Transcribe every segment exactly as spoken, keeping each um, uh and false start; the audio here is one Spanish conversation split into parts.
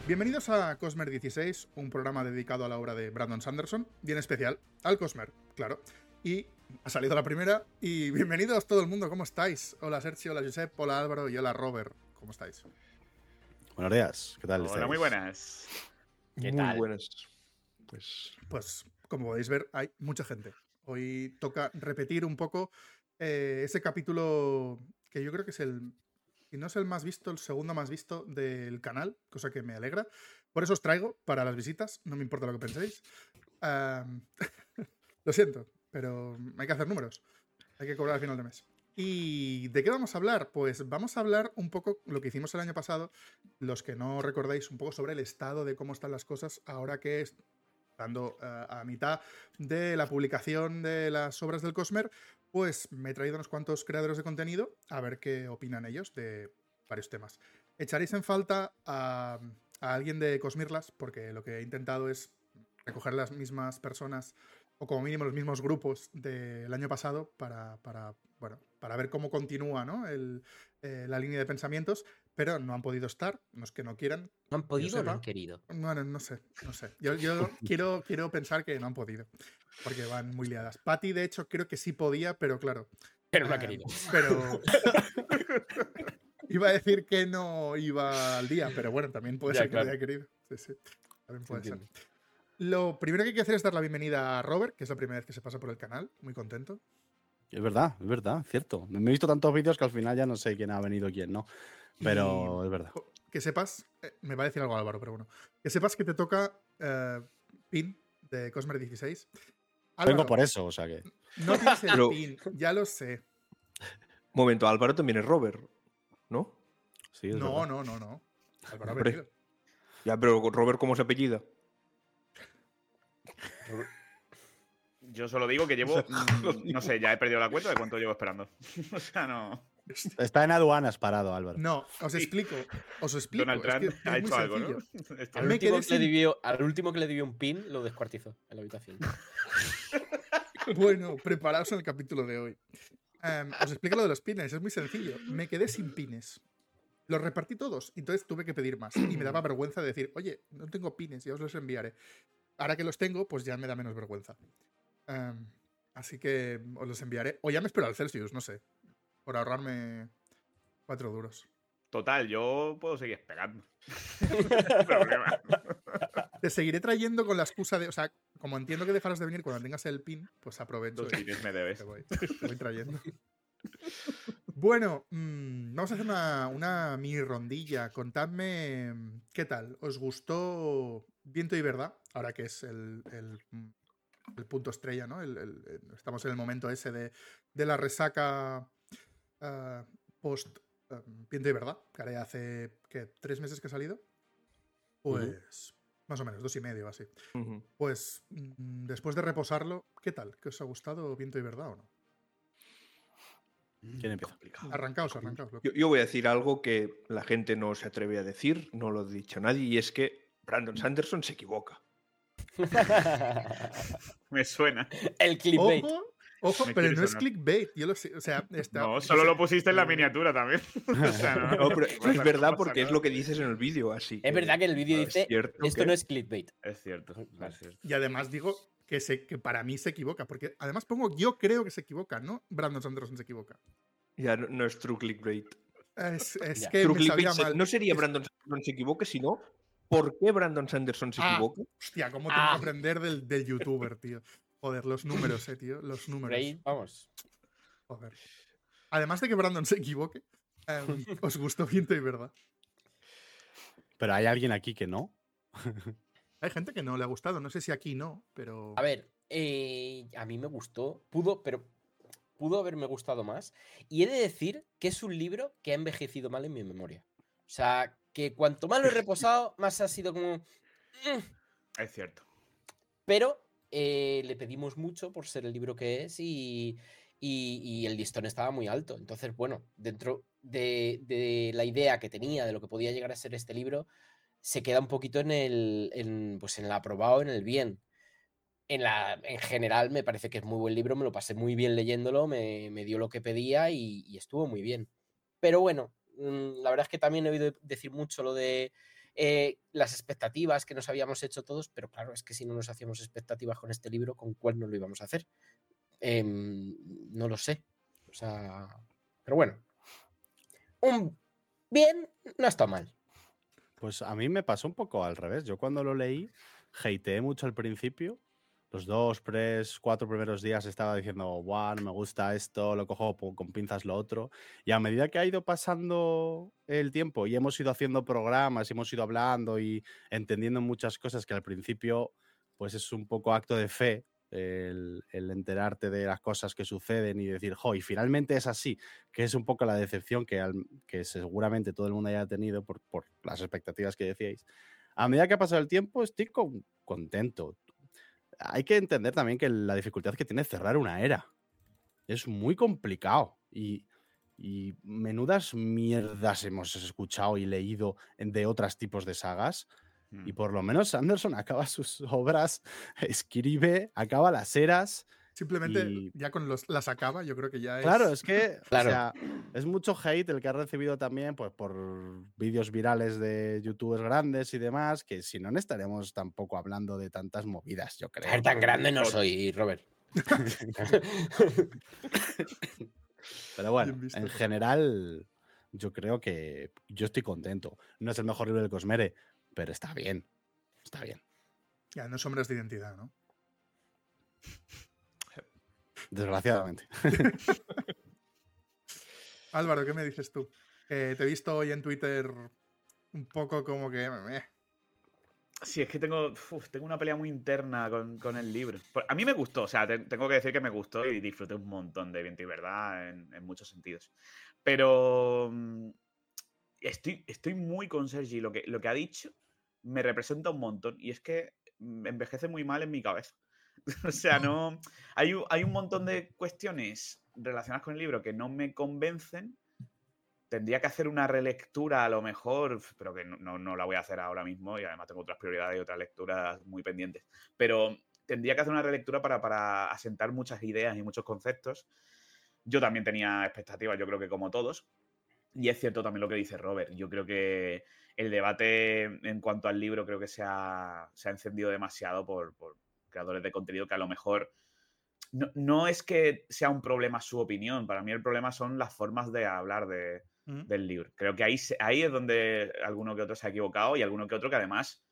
Bienvenidos a Cosmer dieciséis, un programa dedicado a la obra de Brandon Sanderson, bien especial, al Cosmer, claro. Y ha salido la primera, y bienvenidos todo el mundo, ¿cómo estáis? Hola Sergio, hola Josep, hola Álvaro y hola Robert, ¿cómo estáis? Buenos días, ¿qué tal Hola, estáis? muy buenas. ¿Qué Muy tal? buenas. Pues... Pues, como podéis ver, hay mucha gente. Hoy toca repetir un poco eh, ese capítulo que yo creo que es el, si no es el más visto, el segundo más visto del canal, cosa que me alegra. Por eso os traigo para las visitas, no me importa lo que penséis. Um, lo siento, pero hay que hacer números. Hay que cobrar al final de mes. ¿Y de qué vamos a hablar? Pues vamos a hablar un poco lo que hicimos el año pasado, los que no recordáis, un poco sobre el estado de cómo están las cosas ahora que es Estando uh, a mitad de la publicación de las obras del Cosmer, pues me he traído unos cuantos creadores de contenido a ver qué opinan ellos de varios temas. Echaréis en falta a, a alguien de Cosmirlas, porque lo que he intentado es recoger las mismas personas, o como mínimo los mismos grupos del año pasado, para, para, bueno, para ver cómo continúa, ¿no? el, eh, la línea de pensamientos, pero no han podido estar, no es que no quieran. ¿No han podido o no han querido? Bueno, no sé, no sé. Yo, yo quiero, quiero pensar que no han podido, porque van muy liadas. Patty, de hecho, creo que sí podía, pero claro. Pero no eh, ha querido. Pero iba a decir que no iba al día, pero bueno, también puede Ya, ser que claro. no haya querido. Sí, sí, también puede ser. Entiendo. Lo primero que hay que hacer es dar la bienvenida a Robert, que es la primera vez que se pasa por el canal. Muy contento. Es verdad, es verdad, cierto. Me he visto tantos vídeos que al final ya no sé quién ha venido y quién no. Pero Y es verdad. que sepas, eh, me va a decir algo Álvaro, pero bueno. Que sepas que te toca eh, pin de Cosmer dieciséis. Álvaro, Vengo por eso, o sea que. no tienes el Pero- pin, ya lo sé. Momento, Álvaro también es Robert, ¿no? Sí, es No, verdad. no, no, no. Álvaro ha Hombre. venido. Ya, pero Robert, ¿cómo se apellida? Yo solo digo que llevo, mm, no sé, ya he perdido la cuenta de cuánto llevo esperando. O sea, no. Está en aduanas parado, Álvaro. No, os explico. Os explico. Donald es Trump que es ha muy hecho algo, ¿no? sencillo. Esto- Al Me último, quedé que le sin- debió, al último que le debió un pin, lo descuartizó en la habitación. Bueno, preparaos en el capítulo de hoy. Em, os explico lo de los pines, es muy sencillo. Me quedé sin pines. Los repartí todos, entonces tuve que pedir más. Y me daba vergüenza decir, oye, no tengo pines, ya os los enviaré. Ahora que los tengo, pues ya me da menos vergüenza. Em, así que os los enviaré. O ya me espero al Celsius, no sé. Por ahorrarme cuatro duros. Total, yo puedo seguir esperando. No hay problema. Te seguiré trayendo con la excusa de. O sea, como entiendo que dejarás de venir cuando tengas el pin, pues aprovecho. Dos y pines me debes. Te voy, te voy trayendo. Bueno, mmm, vamos a hacer una, una mini rondilla. Contadme mm, qué tal. ¿Os gustó Viento y Verdad? Ahora que es el, el, mm, el punto estrella, ¿no? El- el- el- estamos en el momento ese de, de la resaca ah, post ah, Viento y Verdad, que ahora ya hace, ¿qué? ¿Tres meses que ha salido? Pues más o menos, dos y medio así. Ujú. Pues mm, después de reposarlo, ¿qué tal? ¿Qué os ha gustado Viento y Verdad o no? ¿Quién empieza? Arrancaos, arrancaos. loco. Yo, yo voy a decir algo que la gente no se atreve a decir, no lo ha dicho nadie, y es que Brandon Sanderson se equivoca. Me suena. El clickbait. Ojo, ojo, Me pero quiere no es sonar. clickbait. Yo lo sé. O sea, está, No, yo solo sé- lo pusiste en la miniatura también. O sea, no, No, pero no es pasa- verdad no pasa porque es nada. lo que dices en el vídeo, así. Es verdad que el vídeo es dice, cierto esto que- no es clickbait. Es cierto, es cierto. Y además digo que, se, que para mí se equivoca. Porque además pongo yo creo que se equivoca, ¿no? Brandon Sanderson se equivoca. Ya no, no es true clickbait. Es, es Ya. que True me sabía clickbait se- mal. no sería Es- Brandon Sanderson se equivoque, sino ¿por qué Brandon Sanderson se Ah, equivoca? hostia, cómo tengo Ah. que aprender del, del youtuber, tío. Joder, los números, eh, tío. Los Por números. ahí, vamos. Joder. Además de que Brandon se equivoque, em, os gustó Viento y Verdad. Pero hay alguien aquí que no. Hay gente que no le ha gustado. No sé si aquí no, pero. A ver, eh, a mí me gustó. Pudo, pero pudo haberme gustado más. Y he de decir que es un libro que ha envejecido mal en mi memoria. O sea, que cuanto más lo he reposado, más ha sido como. "Mm". Es cierto. Pero eh, le pedimos mucho por ser el libro que es y, y- y el listón estaba muy alto. Entonces, bueno, dentro de, de la idea que tenía de lo que podía llegar a ser este libro, se queda un poquito en el, en, pues en el aprobado, en el bien. En, la, en general me parece que es muy buen libro, me lo pasé muy bien leyéndolo, me, me dio lo que pedía y, y estuvo muy bien. Pero bueno, mm, la verdad es que también he oído decir mucho lo de eh, las expectativas que nos habíamos hecho todos, pero claro, es que si no nos hacíamos expectativas con este libro, ¿con cuál no lo íbamos a hacer? Eh, no lo sé. O sea, pero bueno. Un bien no está mal. Pues a mí me pasó un poco al revés. Yo cuando lo leí, hateé mucho al principio. Los dos, tres, cuatro primeros días estaba diciendo, guau, no me gusta esto, lo cojo con pinzas lo otro. Y a medida que ha ido pasando el tiempo y hemos ido haciendo programas, y hemos ido hablando y entendiendo muchas cosas que al principio pues es un poco acto de fe, el, el enterarte de las cosas que suceden y decir, jo, y finalmente es así, que es un poco la decepción que, al, que seguramente todo el mundo haya tenido por, por las expectativas que decíais. A medida que ha pasado el tiempo estoy con, contento. Hay que entender también que la dificultad que tiene cerrar una era es muy complicado y, y menudas mierdas hemos escuchado y leído de otros tipos de sagas mm. y por lo menos Sanderson acaba sus obras, escribe, acaba las eras. Simplemente y... ya con los, las acaba, yo creo que ya es... Claro, es que claro. O sea, es mucho hate el que ha recibido también pues, por vídeos virales de youtubers grandes y demás, que si no, no estaremos tampoco hablando de tantas movidas, yo creo. Ser tan grande no soy, Robert. Pero bueno, en general, yo creo que yo estoy contento. No es el mejor libro del Cosmere, pero está bien. Está bien. Ya, no sombras de identidad, ¿no? Desgraciadamente. Álvaro, ¿qué me dices tú? Eh, te he visto hoy en Twitter un poco como que... Eh. Sí, es que tengo, uf, tengo una pelea muy interna con, con el libro. A mí me gustó, o sea, te, tengo que decir que me gustó y disfruté un montón de Viento y Verdad en, en muchos sentidos. Pero um, estoy, estoy muy con Sergi. Lo que, lo que ha dicho me representa un montón y es que envejece muy mal en mi cabeza. O sea, no. Hay, hay un montón de cuestiones relacionadas con el libro que no me convencen. Tendría que hacer una relectura a lo mejor, pero que no, no, no la voy a hacer ahora mismo y además tengo otras prioridades y otras lecturas muy pendientes. Pero tendría que hacer una relectura para, para asentar muchas ideas y muchos conceptos. Yo también tenía expectativas, yo creo que como todos. Y es cierto también lo que dice Robert. Yo creo que el debate en cuanto al libro creo que se ha, se ha encendido demasiado por... por creadores de contenido que a lo mejor no, no es que sea un problema su opinión, para mí el problema son las formas de hablar de, mm. del libro. Creo que ahí, ahí es donde alguno que otro se ha equivocado y alguno que otro que además,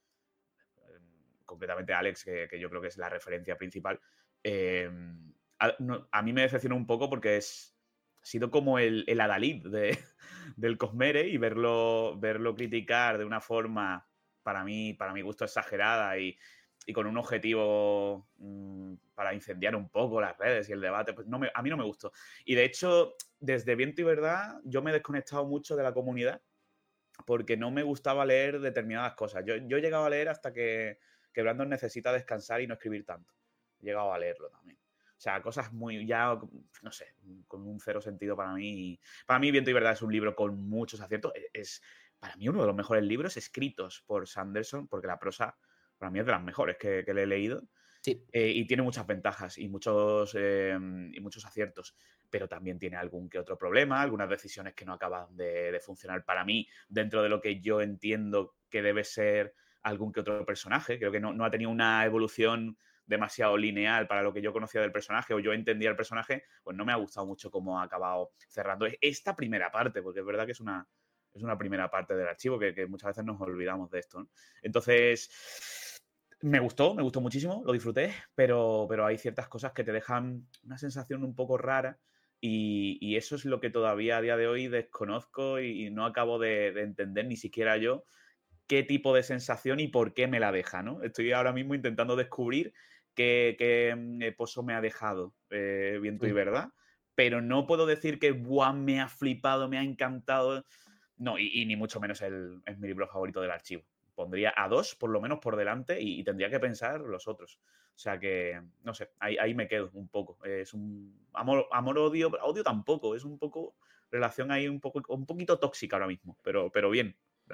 eh, concretamente Alex, que, que yo creo que es la referencia principal, eh, a, no, a mí me decepcionó un poco porque es, ha sido como el, el adalid de, del Cosmere y verlo, verlo criticar de una forma, para mí, para mi gusto, exagerada y y con un objetivo mmm, para incendiar un poco las redes y el debate, pues no me, a mí no me gustó. Y de hecho, desde Viento y Verdad, yo me he desconectado mucho de la comunidad porque no me gustaba leer determinadas cosas. Yo, yo he llegado a leer hasta que, que Brandon necesita descansar y no escribir tanto. He llegado a leerlo también. O sea, cosas muy, ya, no sé, con un cero sentido para mí. Para mí, Viento y Verdad es un libro con muchos aciertos. Es, para mí, uno de los mejores libros escritos por Sanderson, porque la prosa... para mí es de las mejores que, que le he leído. Sí. Eh, y tiene muchas ventajas y muchos, eh, y muchos aciertos, pero también tiene algún que otro problema, algunas decisiones que no acaban de, de funcionar para mí dentro de lo que yo entiendo que debe ser algún que otro personaje. Creo que no, no ha tenido una evolución demasiado lineal para lo que yo conocía del personaje o yo entendía el personaje, pues no me ha gustado mucho cómo ha acabado cerrando esta primera parte, porque es verdad que es una, es una primera parte del archivo que, que muchas veces nos olvidamos de esto, ¿no? Entonces... Me gustó, me gustó muchísimo, lo disfruté, pero, pero hay ciertas cosas que te dejan una sensación un poco rara y, y eso es lo que todavía a día de hoy desconozco y, y no acabo de, de entender ni siquiera yo qué tipo de sensación y por qué me la deja, ¿no? Estoy ahora mismo intentando descubrir qué, qué pozo me ha dejado eh, Viento y Verdad, pero no puedo decir que ¡buah! Me ha flipado, me ha encantado. No, y, y ni mucho menos el, es mi libro favorito del archivo. Pondría a dos, por lo menos, por delante y, y tendría que pensar los otros. O sea que, no sé, ahí, ahí me quedo un poco. Es un amor, amor, odio, odio tampoco. Es un poco, relación ahí un, poco, un poquito tóxica ahora mismo, pero, pero bien,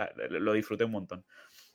lo disfruté un montón.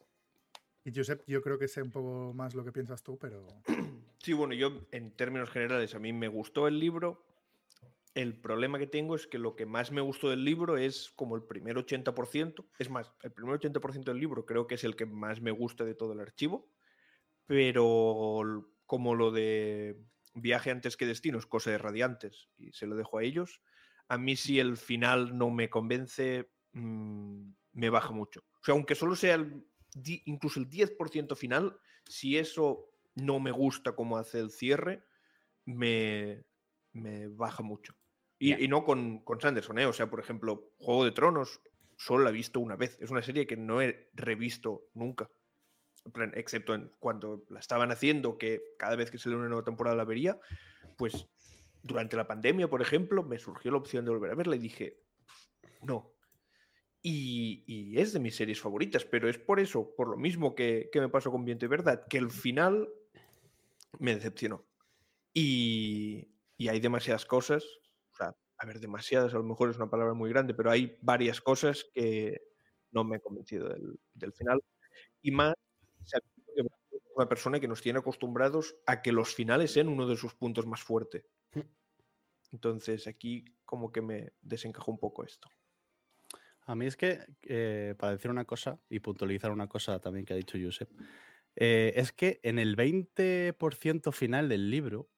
Y Josep, yo creo que sé un poco más lo que piensas tú, pero... Sí, bueno, yo en términos generales a mí me gustó el libro. el problema que tengo es que lo que más me gustó del libro es como el primer ochenta por ciento. Es más, el primer ochenta por ciento del libro creo que es el que más me gusta de todo el archivo. Pero como lo de Viaje antes que destino es cosa de Radiantes y se lo dejo a ellos, a mí si el final no me convence, mmm, me baja mucho. O sea, aunque solo sea el, incluso el diez por ciento final, si eso no me gusta como hace el cierre, me, me baja mucho. Y, yeah. y no con, con Sanderson, ¿eh? O sea, por ejemplo, Juego de Tronos solo la he visto una vez. Es una serie que no he revisto nunca. Excepto en cuando la estaban haciendo, que cada vez que sale una nueva temporada la vería, pues durante la pandemia, por ejemplo, me surgió la opción de volver a verla y dije, no. Y, y es de mis series favoritas, pero es por eso, por lo mismo que, que me pasó con Viento y Verdad, que el final me decepcionó. Y, y hay demasiadas cosas, o sea, a ver, demasiadas, a lo mejor es una palabra muy grande, pero hay varias cosas que no me han convencido del, del final. Y más, una persona que nos tiene acostumbrados a que los finales sean uno de sus puntos más fuertes. Entonces aquí como que me desencajó un poco esto. A mí es que, eh, para decir una cosa y puntualizar una cosa también que ha dicho Josep, eh, es que en el veinte por ciento final del libro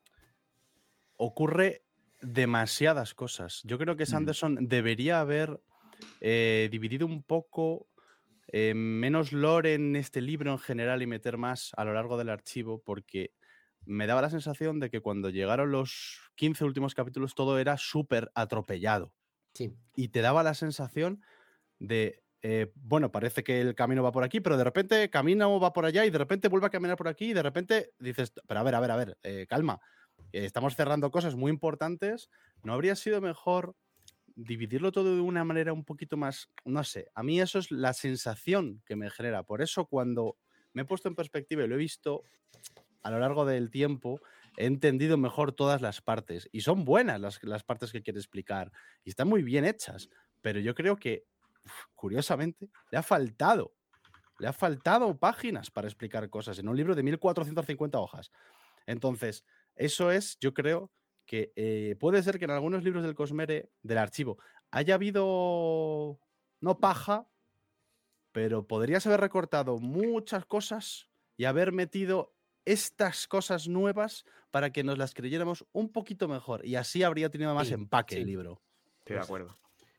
ocurre demasiadas cosas. Yo creo que Sanderson mm. debería haber eh, dividido un poco eh, menos lore en este libro en general y meter más a lo largo del archivo, porque me daba la sensación de que cuando llegaron los quince últimos capítulos todo era súper atropellado. Sí. Y te daba la sensación de, eh, bueno, parece que el camino va por aquí, pero de repente camino va por allá y de repente vuelve a caminar por aquí y de repente dices, pero a ver, a ver, a ver, eh, calma, eh, estamos cerrando cosas muy importantes, ¿no habría sido mejor dividirlo todo de una manera un poquito más, no sé, a mí eso es la sensación que me genera? Por eso cuando me he puesto en perspectiva y lo he visto a lo largo del tiempo, he entendido mejor todas las partes y son buenas las, las partes que quiere explicar y están muy bien hechas, pero yo creo que, uf, curiosamente, le ha faltado, le ha faltado páginas para explicar cosas en un libro de mil cuatrocientas cincuenta hojas. Entonces, eso es, yo creo, que eh, puede ser que en algunos libros del Cosmere, del archivo, haya habido, no paja, pero podrías haber recortado muchas cosas y haber metido estas cosas nuevas para que nos las creyéramos un poquito mejor y así habría tenido más sí, empaque sí. el libro. Estoy de acuerdo.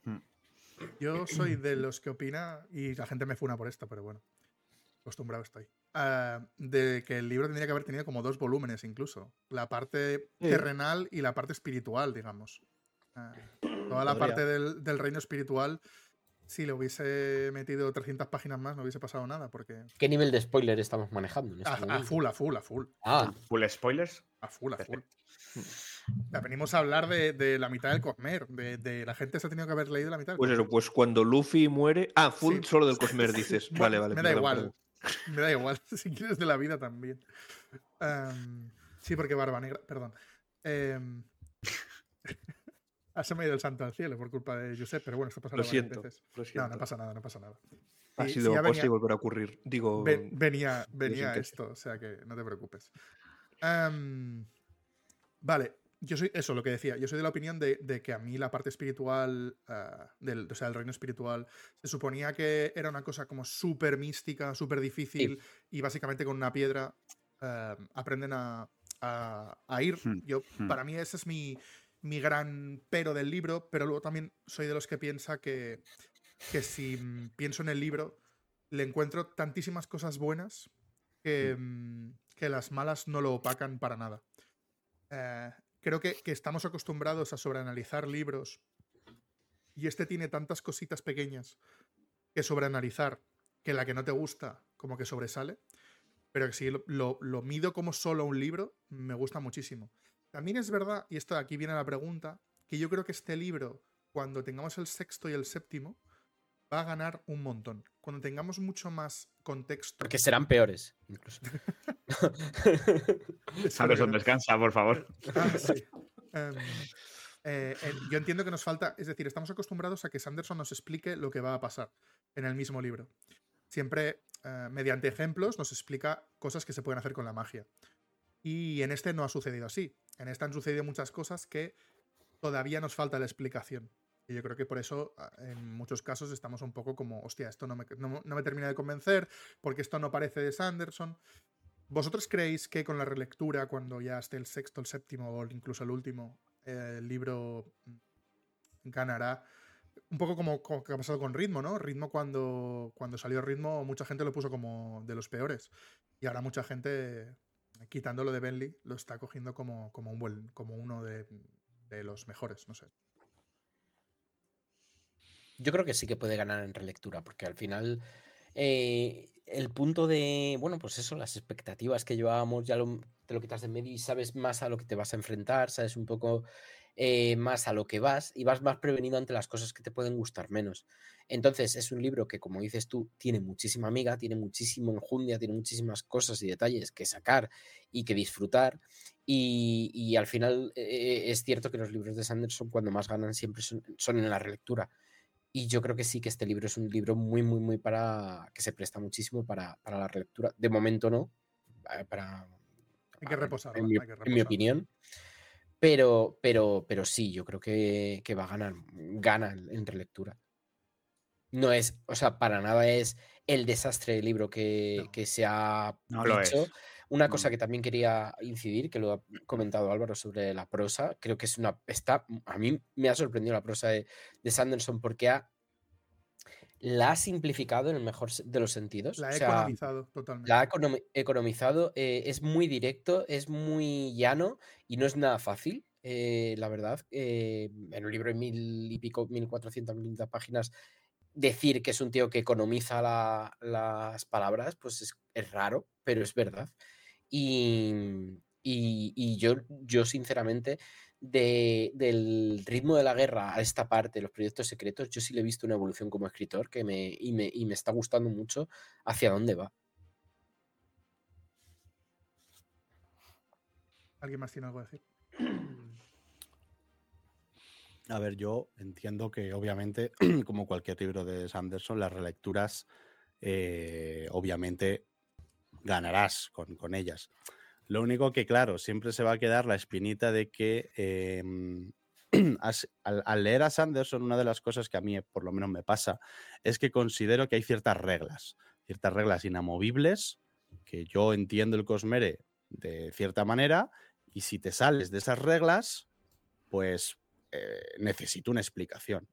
Yo soy de los que opina, y la gente me funa por esto, pero bueno, acostumbrado estoy, uh, de que el libro tendría que haber tenido como dos volúmenes incluso, la parte sí. terrenal y la parte espiritual, digamos. Uh, toda la Podría. parte del, del reino espiritual, si le hubiese metido trescientas páginas más no hubiese pasado nada, porque... ¿Qué nivel de spoiler estamos manejando? En este a, a full, a full, a full. Ah, ¿full spoilers? A full, a full. Ya, venimos a hablar de, de la mitad del Cosmere, de, de la gente se ha tenido que haber leído la mitad del Pues eso, pues cuando Luffy muere... Ah, full sí. solo del Cosmere dices. Vale, vale. Me da perdón, igual, perdón. me da igual, si quieres de la vida también. Um, sí, porque Barba Negra, perdón. Um, se me ha ido el santo al cielo por culpa de Josep, pero bueno, esto pasa lo siento, varias veces. Lo siento. No, no pasa nada, no pasa nada. Ha y, sido si venía, y volver a ocurrir. Digo, ven, venía venía esto, o sea que no te preocupes. Um, vale, yo soy eso, lo que decía. Yo soy de la opinión de, de que a mí la parte espiritual, uh, del, o sea, el reino espiritual, se suponía que era una cosa como súper mística, súper difícil, sí. y básicamente con una piedra uh, aprenden a, a, a ir. Hmm. Yo, hmm. Para mí ese es mi, mi gran pero del libro, pero luego también soy de los que piensa que, que si pienso en el libro, le encuentro tantísimas cosas buenas que, hmm. que las malas no lo opacan para nada. Uh, Creo que, que estamos acostumbrados a sobreanalizar libros y este tiene tantas cositas pequeñas que sobreanalizar que la que no te gusta como que sobresale, pero que si lo, lo, lo mido como solo un libro, me gusta muchísimo. También es verdad, y esto aquí viene la pregunta, que yo creo que este libro, cuando tengamos el sexto y el séptimo, va a ganar un montón. Cuando tengamos mucho más contexto... Porque serán peores, incluso. Sanderson, descansa, por favor. Ah, sí. um, eh, eh, yo entiendo que nos falta... Es decir, estamos acostumbrados a que Sanderson nos explique lo que va a pasar en el mismo libro. Siempre, uh, mediante ejemplos, nos explica cosas que se pueden hacer con la magia. Y en este no ha sucedido así. En este han sucedido muchas cosas que todavía nos falta la explicación. Y yo creo que por eso, en muchos casos, estamos un poco como, hostia, esto no me, no, no me termina de convencer, porque esto no parece de Sanderson. ¿Vosotros creéis que con la relectura, cuando ya esté el sexto, el séptimo o incluso el último, eh, el libro ganará? Un poco como, como que ha pasado con Ritmo, ¿no? Ritmo cuando, cuando salió Ritmo, mucha gente lo puso como de los peores. Y ahora mucha gente, quitándolo de Bentley, lo está cogiendo como, como, un buen, como uno de, de los mejores, no sé. Yo creo que sí que puede ganar en relectura, porque al final eh, el punto de, bueno, pues eso, las expectativas que llevábamos, ya lo, te lo quitas de medio y sabes más a lo que te vas a enfrentar, sabes un poco eh, más a lo que vas y vas más prevenido ante las cosas que te pueden gustar menos. Entonces es un libro que, como dices tú, tiene muchísima amiga, tiene muchísimo enjundia, tiene muchísimas cosas y detalles que sacar y que disfrutar. Y, y al final eh, es cierto que los libros de Sanderson cuando más ganan siempre son, son en la relectura. Y yo creo que sí que este libro es un libro muy, muy, muy para... que se presta muchísimo para, para la relectura. De momento no, para, hay que reposarlo, en, mi, hay que reposarlo. en mi opinión. Pero, pero, pero sí, yo creo que, que va a ganar, gana en relectura. No es, o sea, para nada es el desastre del libro que, No. que se ha No dicho. lo es. Una No, cosa no. que también quería incidir, que lo ha comentado Álvaro sobre la prosa, creo que es una... Está, a mí me ha sorprendido la prosa de, de Sanderson porque ha, la ha simplificado en el mejor de los sentidos. La o he sea, economizado totalmente. La ha econom economizado, eh, es muy directo, es muy llano y no es nada fácil, eh, la verdad. Eh, en un libro de mil y pico, mil cuatrocientas, mil quinientas páginas, decir que es un tío que economiza la, las palabras, pues es, es raro, pero es verdad. Y, y, y yo, yo, sinceramente, de, del ritmo de la guerra a esta parte, los proyectos secretos, yo sí le he visto una evolución como escritor que me, y, me, y me está gustando mucho hacia dónde va. ¿Alguien más tiene algo que decir? A ver, yo entiendo que obviamente, como cualquier libro de Sanderson, las relecturas, eh, obviamente, ganarás con, con ellas. Lo único que, claro, siempre se va a quedar la espinita de que eh, al, al leer a Sanderson, una de las cosas que a mí por lo menos me pasa es que considero que hay ciertas reglas, ciertas reglas inamovibles, que yo entiendo el Cosmere de cierta manera, y si te sales de esas reglas, pues eh, necesito una explicación.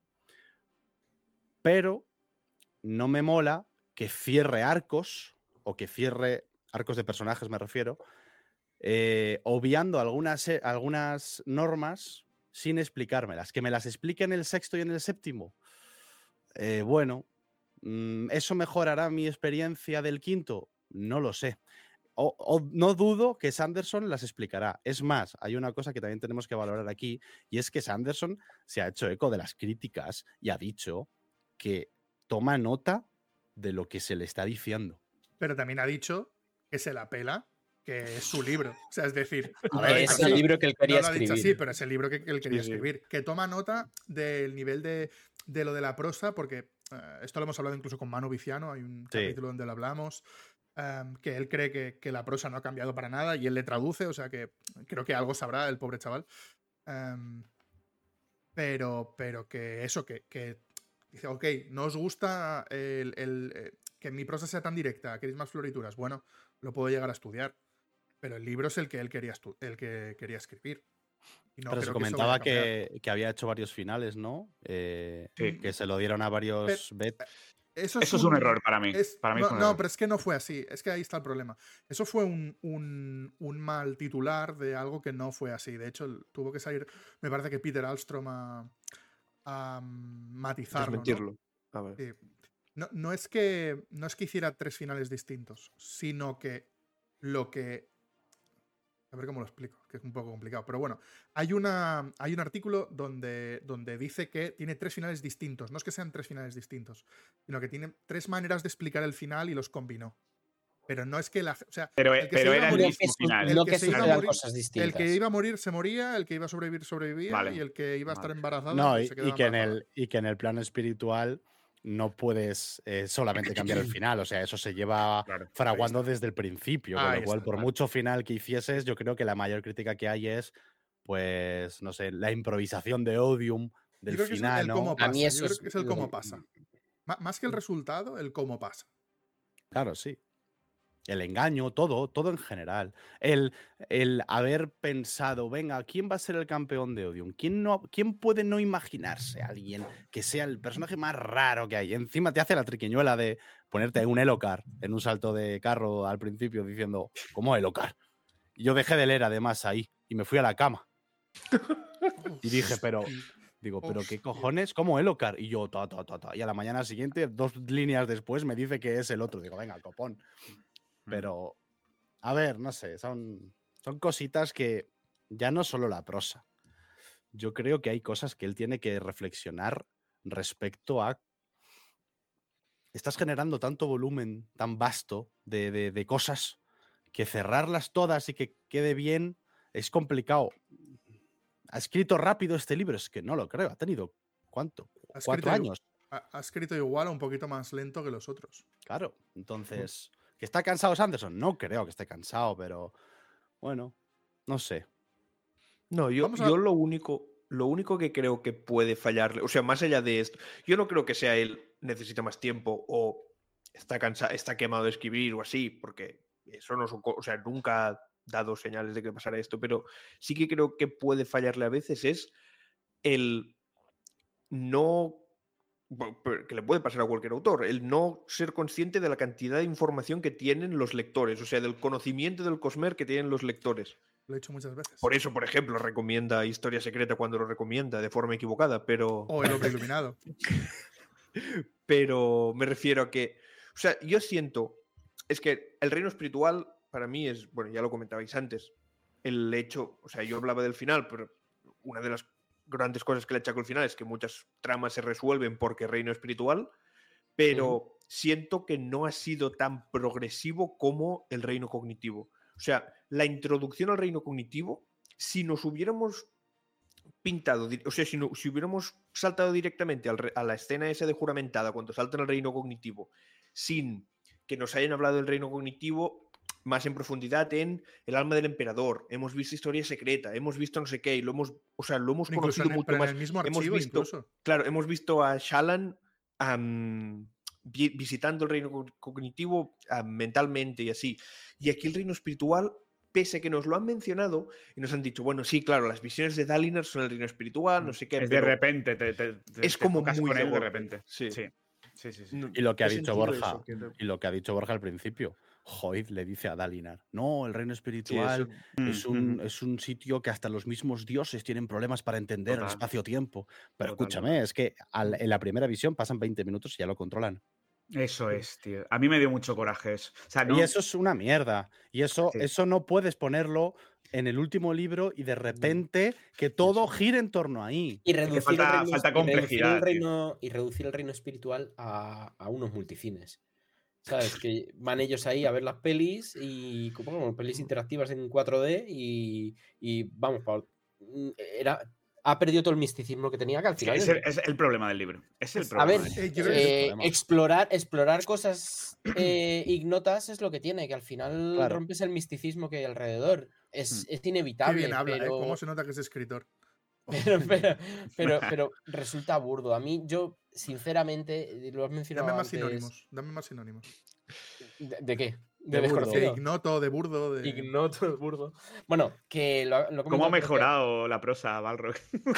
Pero no me mola que cierre arcos, o que cierre arcos de personajes, me refiero, eh, obviando algunas, eh, algunas normas sin explicármelas. Que me las explique en el sexto y en el séptimo. Eh, bueno, ¿eso mejorará mi experiencia del quinto? No lo sé. O, o, no dudo que Sanderson las explicará. Es más, hay una cosa que también tenemos que valorar aquí, y es que Sanderson se ha hecho eco de las críticas y ha dicho que toma nota de lo que se le está diciendo. Pero también ha dicho que se la pela, que es su libro. O sea, es decir, a ver, es el libro que él quería no lo ha escribir. dicho así, pero es el libro que él quería sí, escribir. Sí. Que toma nota del nivel de, de lo de la prosa, porque uh, esto lo hemos hablado incluso con Manu Viciano, hay un Sí. capítulo donde lo hablamos, um, que él cree que, que la prosa no ha cambiado para nada y él le traduce, o sea que creo que algo sabrá el pobre chaval. Um, pero, pero que eso, que, que dice, ok, no os gusta el, el, el, que mi prosa sea tan directa, queréis más florituras, bueno, lo puedo llegar a estudiar, pero el libro es el que él quería, el que quería escribir. Y no pero se comentaba que, que, que había hecho varios finales, ¿no? Eh, sí. Que se lo dieron a varios bets. Eso, es, eso un, es un error para mí. Es, para mí no, un no error. pero es que no fue así. Es que ahí está el problema. Eso fue un, un, un mal titular de algo que no fue así. De hecho, tuvo que salir, me parece que Peter Alstrom a, a matizarlo. Desmentirlo. ¿no? A ver. Sí. No, no, es que, no es que hiciera tres finales distintos, sino que lo que... A ver cómo lo explico, que es un poco complicado. Pero bueno, hay, una, hay un artículo donde, donde dice que tiene tres finales distintos. No es que sean tres finales distintos, sino que tiene tres maneras de explicar el final y los combinó. Pero no es que la... O sea, pero el que pero se era iba a morir, el mismo final. El no que, que se se iba a morir, cosas distintas. El que iba a morir se moría, el que iba a sobrevivir sobrevivía, vale. y el que iba a estar vale. embarazado no, pues y, se quedaba y, que en embarazada. el, y que en el plano espiritual no puedes eh, solamente cambiar el final, o sea, eso se lleva claro, fraguando desde el principio, con ahí lo cual, está, por vale. mucho final que hicieses, yo creo que la mayor crítica que hay es pues, no sé, la improvisación de Odium del Yo creo que es final, el ¿no? cómo A pasa. mí Yo eso creo es que es el lo- cómo pasa. Ma- Más que el resultado, el cómo pasa. Claro, sí. El engaño, todo, todo en general. El, el haber pensado, venga, ¿quién va a ser el campeón de Odium? ¿Quién, no, ¿Quién puede no imaginarse a alguien que sea el personaje más raro que hay? Encima te hace la triquiñuela de ponerte un Elocar en un salto de carro al principio diciendo, ¿cómo Elocar? Y yo dejé de leer además ahí y me fui a la cama. Y dije, pero, digo, ¿pero qué Hostia. cojones? ¿Cómo Elocar? Y yo, ta, ta, ta, ta. Y a la mañana siguiente, dos líneas después, me dice que es el otro. Digo, venga, copón. Pero, a ver, no sé, son, son cositas que ya no solo la prosa. Yo creo que hay cosas que él tiene que reflexionar respecto a... Estás generando tanto volumen tan vasto de, de, de cosas que cerrarlas todas y que quede bien es complicado. ¿Ha escrito rápido este libro? Es que no lo creo. Ha tenido, ¿cuánto? Ha Cuatro escrito, años. ha, ha escrito igual o un poquito más lento que los otros. Claro. Entonces, ¿que está cansado Sanderson? No creo que esté cansado, pero bueno, no sé. No, yo, Vamos a- yo lo único, lo único que creo que puede fallarle, o sea, más allá de esto, yo no creo que sea él necesita más tiempo o está cansado, está quemado de escribir o así, porque eso no son, co- o sea, nunca ha dado señales de que pasara esto, pero sí que creo que puede fallarle a veces es el no, bueno, pero que le puede pasar a cualquier autor, el no ser consciente de la cantidad de información que tienen los lectores, o sea, del conocimiento del Cosmer que tienen los lectores. Lo he hecho muchas veces. Por eso, por ejemplo, recomienda Historia Secreta cuando lo recomienda de forma equivocada, pero, O el hombre iluminado. pero me refiero a que, o sea, yo siento, es que el reino espiritual para mí es, bueno, ya lo comentabais antes, el hecho, o sea, yo hablaba del final, pero una de las grandes cosas que le achaco al final es que muchas tramas se resuelven porque reino espiritual, pero siento que no ha sido tan progresivo como el reino cognitivo. O sea, la introducción al reino cognitivo, si nos hubiéramos pintado, o sea, si, no, si hubiéramos saltado directamente al re, a la escena esa de juramentada cuando saltan al reino cognitivo, sin que nos hayan hablado del reino cognitivo más en profundidad en el alma del emperador, hemos visto Historia Secreta, hemos visto no sé qué, y lo hemos, o sea, lo hemos Incluso conocido en el, mucho pero en más. el mismo Hemos archivo, visto, incluso. claro, hemos visto a Shallan um, vi, visitando el reino cognitivo um, mentalmente y así. Y aquí el reino espiritual, pese a que nos lo han mencionado y nos han dicho, bueno, sí, claro, las visiones de Dalinar son el reino espiritual, no sé qué, Es pero de repente, te, te, te, es te como tocas muy con de él de golpe. repente. Sí. Sí, sí, sí. sí. No, Y lo que ha he dicho sentido Borja, eso, que de- y lo que ha dicho Borja al principio, Hoyt le dice a Dalinar, no, el reino sí, espiritual eso- es, Mm, un, ujú. es un sitio que hasta los mismos dioses tienen problemas para entender el Total. espacio-tiempo. Pero Total, escúchame, total. es que al- en la primera visión pasan veinte minutos y ya lo controlan. Eso es, tío. A mí me dio mucho coraje eso. O sea, no. Y eso es una mierda. Y eso, Sí. eso no puedes ponerlo en el último libro y de repente que todo gire en torno ahí. Y que reducir, falta- el, reino, falta y reducir el complejidad, reino y reducir el reino espiritual a, a unos multicines. ¿Sabes? Que van ellos ahí a ver las pelis y como, como pelis interactivas en cuatro D y, y vamos, pa- era, ha perdido todo el misticismo que tenía, que al Sí, final es, es- el, es el problema del libro. Es el A problema. a ver, del libro. Eh, yo creo que es el eh, problema. explorar, explorar cosas eh, ignotas es lo que tiene, que al final Claro. rompes el misticismo que hay alrededor. Es, es Qué inevitable, bien habla, ¿eh? pero, ¿Cómo se nota que es escritor? pero, pero, pero, pero resulta burdo. A mí, yo, sinceramente, eh, lo has mencionado Dame más antes. sinónimos. Dame más sinónimos. ¿De, de qué? De ¿De burdo. De desconocido? ignoto, de burdo, de. Ignoto, es burdo. Bueno, que lo, lo he ¿Cómo ha comentado porque- mejorado la prosa, Balrog?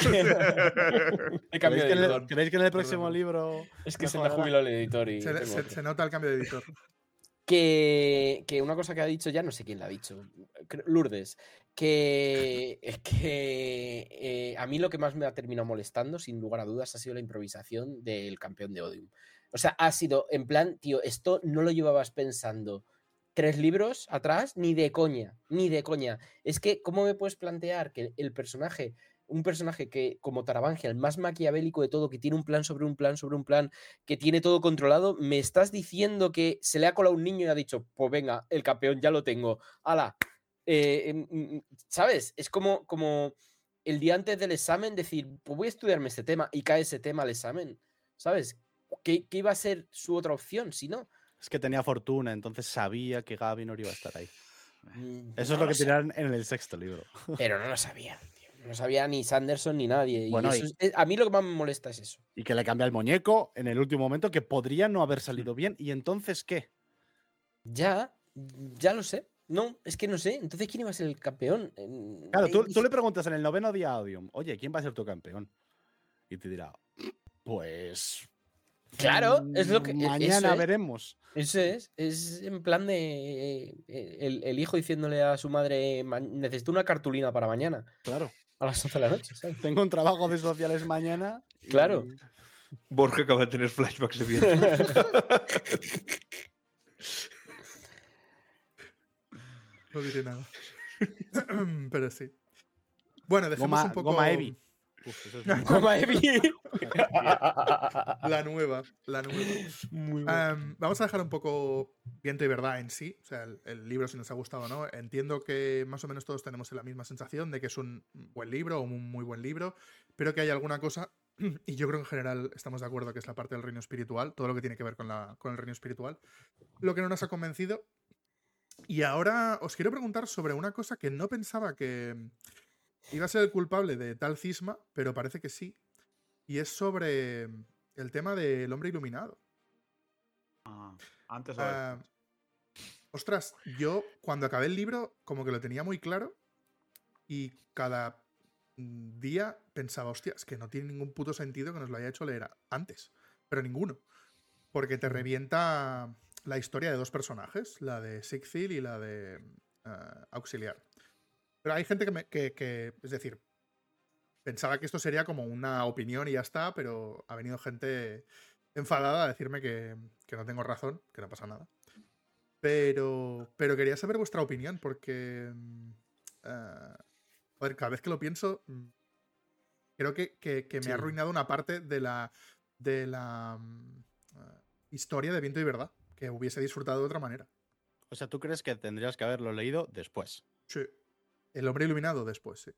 He cambiado ¿Creéis de que, en el, editor. ¿Creéis que en el Perdón, próximo perdón. libro Es que se me ha mejorará? jubilado el editor y Se, tengo se- otro. se nota el cambio de editor. Que, que una cosa que ha dicho, ya no sé quién la ha dicho, creo- Lourdes, que, que eh, a mí lo que más me ha terminado molestando, sin lugar a dudas, ha sido la improvisación del campeón de Odium. O sea, ha sido en plan, tío, esto no lo llevabas pensando tres libros atrás, ni de coña, ni de coña. Es que, ¿cómo me puedes plantear que el personaje, un personaje que, como Taravangia, el más maquiavélico de todo, que tiene un plan sobre un plan sobre un plan, que tiene todo controlado, me estás diciendo que se le ha colado un niño y ha dicho, pues venga, el campeón ya lo tengo, ala, eh, em, em, ¿sabes? Es como, como el día antes del examen decir, pues voy a estudiarme este tema y cae ese tema al examen, ¿sabes? ¿Qué, qué iba a ser su otra opción si no? Es que tenía fortuna, entonces sabía que Gavinor iba a estar ahí. Mm, Eso no es lo que sé, tiran en el sexto libro. pero no lo sabía, tío, No sabía ni Sanderson ni nadie. Bueno, y eso y- es- es- a mí lo que más me molesta es eso. Y que le cambia el muñeco en el último momento que podría no haber salido bien. ¿Y entonces qué? Ya, ya lo sé. No, es que no sé. Entonces, ¿quién iba a ser el campeón? En- Claro, tú, es tú le preguntas en el noveno día a Odium, oye, ¿quién va a ser tu campeón? Y te dirá, pues... Claro, es lo que- mm, e- Mañana eso es. veremos. Eso es, es en plan de eh, el, el hijo diciéndole a su madre, "Ma- necesito una cartulina para mañana, Claro. a las once de la noche, ¿sabes? Tengo un trabajo de sociales mañana. y- Claro. Borja acaba de tener flashbacks de Bielsa. No diré nada. Pero sí. Bueno, dejemos Goma, un poco goma Evi. Uf, eso es muy- Goma Evi. la nueva. La nueva. Muy bueno. Um, vamos a dejar un poco Viento y Verdad en sí, o sea, el, el libro si nos ha gustado o no. Entiendo que más o menos todos tenemos la misma sensación de que es un buen libro o un muy buen libro, pero que hay alguna cosa, y yo creo que en general estamos de acuerdo que es la parte del reino espiritual, todo lo que tiene que ver con, la, con el reino espiritual, lo que no nos ha convencido. Y ahora os quiero preguntar sobre una cosa que no pensaba que iba a ser el culpable de tal cisma, pero parece que sí, y es sobre el tema del hombre iluminado. Ah, antes o Ah, después. ostras, yo cuando acabé el libro como que lo tenía muy claro y cada mm, día pensaba, hostia, es que no tiene ningún puto sentido que nos lo haya hecho leer a- antes, pero ninguno. Porque te revienta la historia de dos personajes, la de Sigthiel y la de ah, Auxiliar. Pero hay gente que, me- que, que, es decir, pensaba que esto sería como una opinión y ya está, pero ha venido gente enfadada a decirme que, que no tengo razón, que no pasa nada. Pero, pero quería saber vuestra opinión, porque mm, ah, joder, cada vez que lo pienso, mm, creo que, que- que me Sí. ha arruinado una parte de la, de la mm, ah, historia de Viento y Verdad, que hubiese disfrutado de otra manera. O sea, ¿tú crees que tendrías que haberlo leído después? Sí. El hombre iluminado después, sí.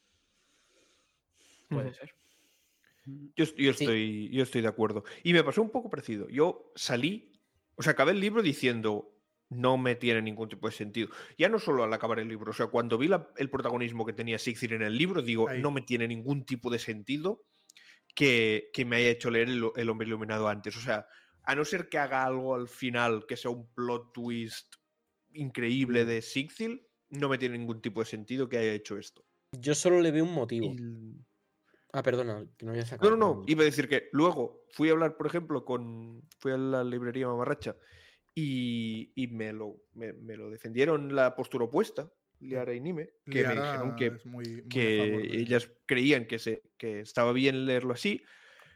Puede ser. Yo, yo estoy, yo estoy de acuerdo. Y me pasó un poco parecido. Yo salí, o sea, acabé el libro diciendo, no me tiene ningún tipo de sentido. Ya no solo al acabar el libro, o sea, cuando vi la- el protagonismo que tenía Sigthiel en el libro, digo, Ahí. no me tiene ningún tipo de sentido que, que me haya hecho leer el, el Hombre Iluminado antes. O sea, a no ser que haga algo al final que sea un plot twist increíble de Sigthiel, no me tiene ningún tipo de sentido que haya hecho esto. Yo solo le veo un motivo. Y- Ah, perdona, que no había No, sacado. no, no. Iba a decir que luego fui a hablar, por ejemplo, con. Fui a la librería Mamarracha y, y me, lo, me, me lo defendieron la postura opuesta, Liara y Nime, que me Liara dijeron que, es muy, muy a que favor de- ellas creían que, se, que estaba bien leerlo así.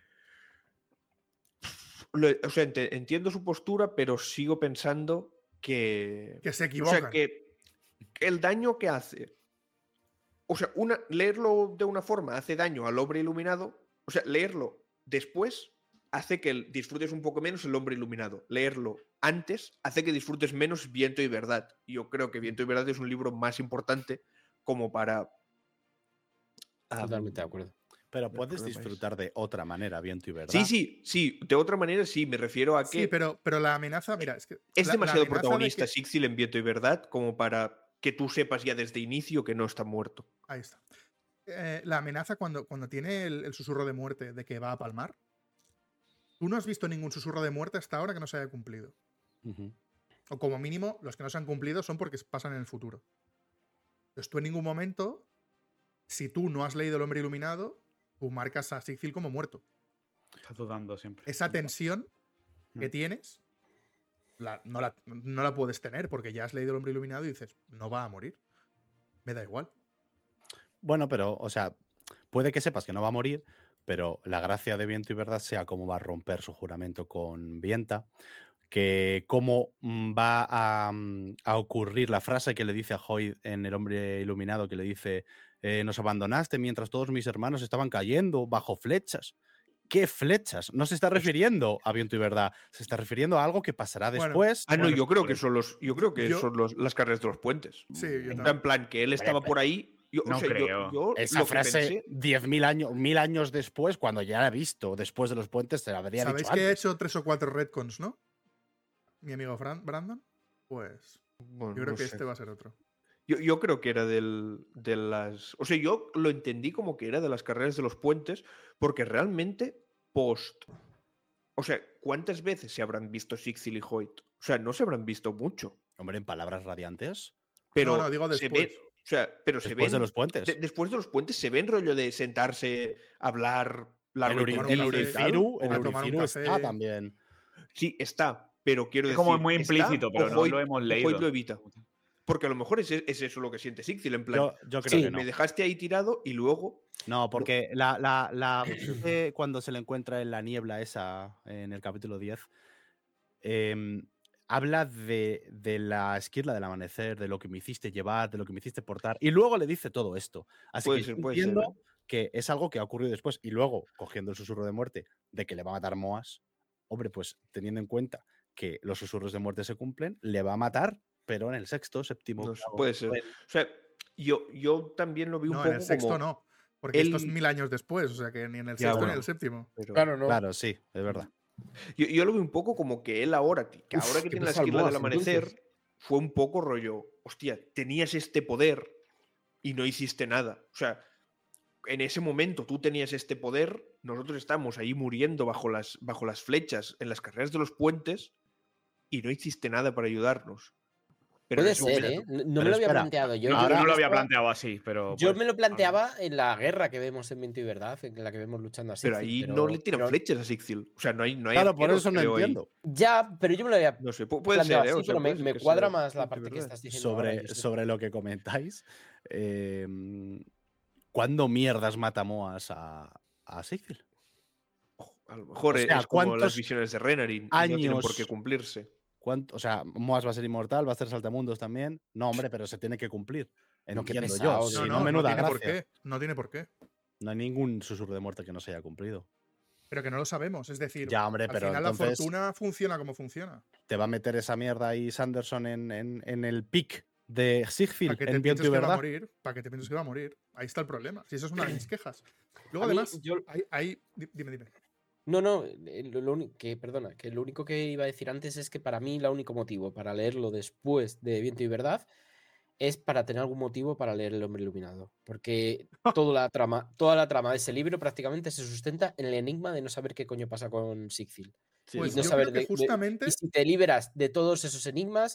Lo- o sea, ente- entiendo su postura, pero sigo pensando que. que se O equivocan. sea, que el daño que hace. O sea, una, leerlo de una forma hace daño al hombre iluminado. O sea, leerlo después hace que el- disfrutes un poco menos el hombre iluminado. Leerlo antes hace que disfrutes menos Viento y Verdad. Y yo creo que Viento y Verdad es un libro más importante como para. am, Totalmente de acuerdo. Pero El puedes problema es- disfrutar de otra manera, Viento y Verdad. Sí, sí, sí. De otra manera, sí. Me refiero a que Sí, pero, pero la amenaza, mira, es que. es la- la demasiado amenaza de protagonista que- Sigthiel en Viento y Verdad como para que tú sepas ya desde inicio que no está muerto. Ahí está. Eh, la amenaza cuando, cuando tiene el, el susurro de muerte de que va a palmar. Tú no has visto ningún susurro de muerte hasta ahora que no se haya cumplido. Ujú. O como mínimo, los que no se han cumplido son porque pasan en el futuro. Entonces tú en ningún momento, si tú no has leído El Hombre Iluminado, tú marcas a Sigthiel como muerto. Estás dudando siempre. Esa tensión que Mm. tienes, la- no, la, no la puedes tener porque ya has leído El Hombre Iluminado y dices, no va a morir. Me da igual. Bueno, pero, o sea, puede que sepas que no va a morir, pero la gracia de Viento y Verdad sea cómo va a romper su juramento con Vienta, que cómo mm, va a, mm, a ocurrir la frase que le dice a Hoyd en El Hombre Iluminado, que le dice, eh, nos abandonaste mientras todos mis hermanos estaban cayendo bajo flechas. ¿Qué flechas? No se está refiriendo a Viento y Verdad, se está refiriendo a algo que pasará Bueno, después. Ah, no, Bueno, yo creo que pues, son los. Yo creo que yo- son los, las carreras de los puentes. Sí, yo En también. plan, que él estaba por ahí. Yo, o No sea, yo- creo. yo Esa lo que frase, pensé- diez mil años, mil años después, cuando ya la he visto, después de los puentes, se la habría ¿Sabéis dicho que he antes. hecho tres o cuatro retcons, no? Mi amigo Fran, Brandon. Pues Bueno, yo creo no que sé. este va a ser otro. Yo, yo creo que era del, de las... O sea, yo lo entendí como que era de las carreras de los puentes, porque realmente post... O sea, ¿cuántas veces se habrán visto Sigil y Hoyt? O sea, no se habrán visto mucho. Hombre, en palabras radiantes. Pero No, no, digo se después. ven, o sea, pero se Después ven... de los puentes. de- después de los puentes se ven rollo de sentarse, hablar, largo El, y Uri- tomar un el tendido café, y tal. Urifiru, en a el tomar un Urifiru café. está también. Sí, está, pero quiero Es decir... como muy está, implícito, pero o no Hoyt- lo hemos o leído. Hoyt lo evita. Porque a lo mejor es, es eso lo que siente Sigil, en plan, Yo, yo creo Sí, que no. me dejaste ahí tirado y luego... No, porque la, la, la eh, cuando se le encuentra en la niebla esa, en el capítulo diez, eh, habla de, de la esquirla del amanecer, de lo que me hiciste llevar, de lo que me hiciste portar, y luego le dice todo esto. Así Puede que ser, yo puede ser, entiendo ¿eh? que es algo que ha ocurrido después. Y luego, cogiendo el susurro de muerte de que le va a matar Moas, hombre, pues teniendo en cuenta que los susurros de muerte se cumplen, le va a matar, pero en el sexto, séptimo, No sé, octavo, puede ser. noveno. O sea, yo, yo también lo vi un No, poco en el sexto como... no. Porque esto es él- mil años después, o sea que ni en el Ya, sexto ni bueno. en el séptimo. pero- Claro, no. Claro, sí, es verdad. Yo, yo lo vi un poco como que él ahora, que Uf, ahora que qué tiene la pesado el esquirla del Moaz, amanecer, entonces. fue un poco rollo, hostia, tenías este poder y no hiciste nada. O sea, en ese momento tú tenías este poder, nosotros estamos ahí muriendo bajo las, bajo las flechas en las carreras de los puentes y no hiciste nada para ayudarnos. Pero en Puede ese ser, momento- ¿eh? No Pero me lo había espera, planteado. Yo, No, yo yo no lo había estaba- planteado así, pero. Yo pues, me lo planteaba en la guerra que vemos en Viento y Verdad, en la que vemos luchando así. Pero ahí no le tiran flechas a Sigil. O sea, no hay, no hay Claro, por arqueros, eso no creo, ahí. entiendo. Ya, pero yo me lo había No sé, pu- puede planteado ser, ¿eh? así, O sea, pero me, puede ser me que cuadra sea más la de parte que verdad. estás diciendo ahora, Sobre, Josep. sobre lo que comentáis, eh, ¿cuándo mierdas mata Moas a, a Sigil? A lo mejor O sea, es como las ¿cuántos visiones de Renarin y no tienen por qué años- cumplirse. ¿Cuánto? O sea, Moas va a ser inmortal, va a hacer saltamundos también. No, hombre, pero se tiene que cumplir. No, qué Entiendo pesado, yo. tío. Si No, no, no, no menuda tiene por gracia. qué. No tiene por qué. No hay ningún susurro de muerte que no se haya cumplido. Pero que no lo sabemos. Es decir, Ya, hombre, al pero final entonces la fortuna funciona como funciona. te va a meter esa mierda ahí Sanderson en, en, en el pick de Sigil Para que te en Viento pienses y que va a verdad. morir. Para que te pienses que va a morir. Ahí está el problema. Si eso es una de mis quejas. Luego, A mí, además, yo- hay, hay- di- dime, dime. No, no, eh, lo, lo uni- que, perdona, que lo único que iba a decir antes es que para mí el único motivo para leerlo después de Viento y Verdad es para tener algún motivo para leer El Hombre Iluminado. Porque toda la trama, toda la trama de ese libro prácticamente se sustenta en el enigma de no saber qué coño pasa con Sigil. Sí, Pues y no yo saber creo que de- de- justamente- y si te liberas de todos esos enigmas,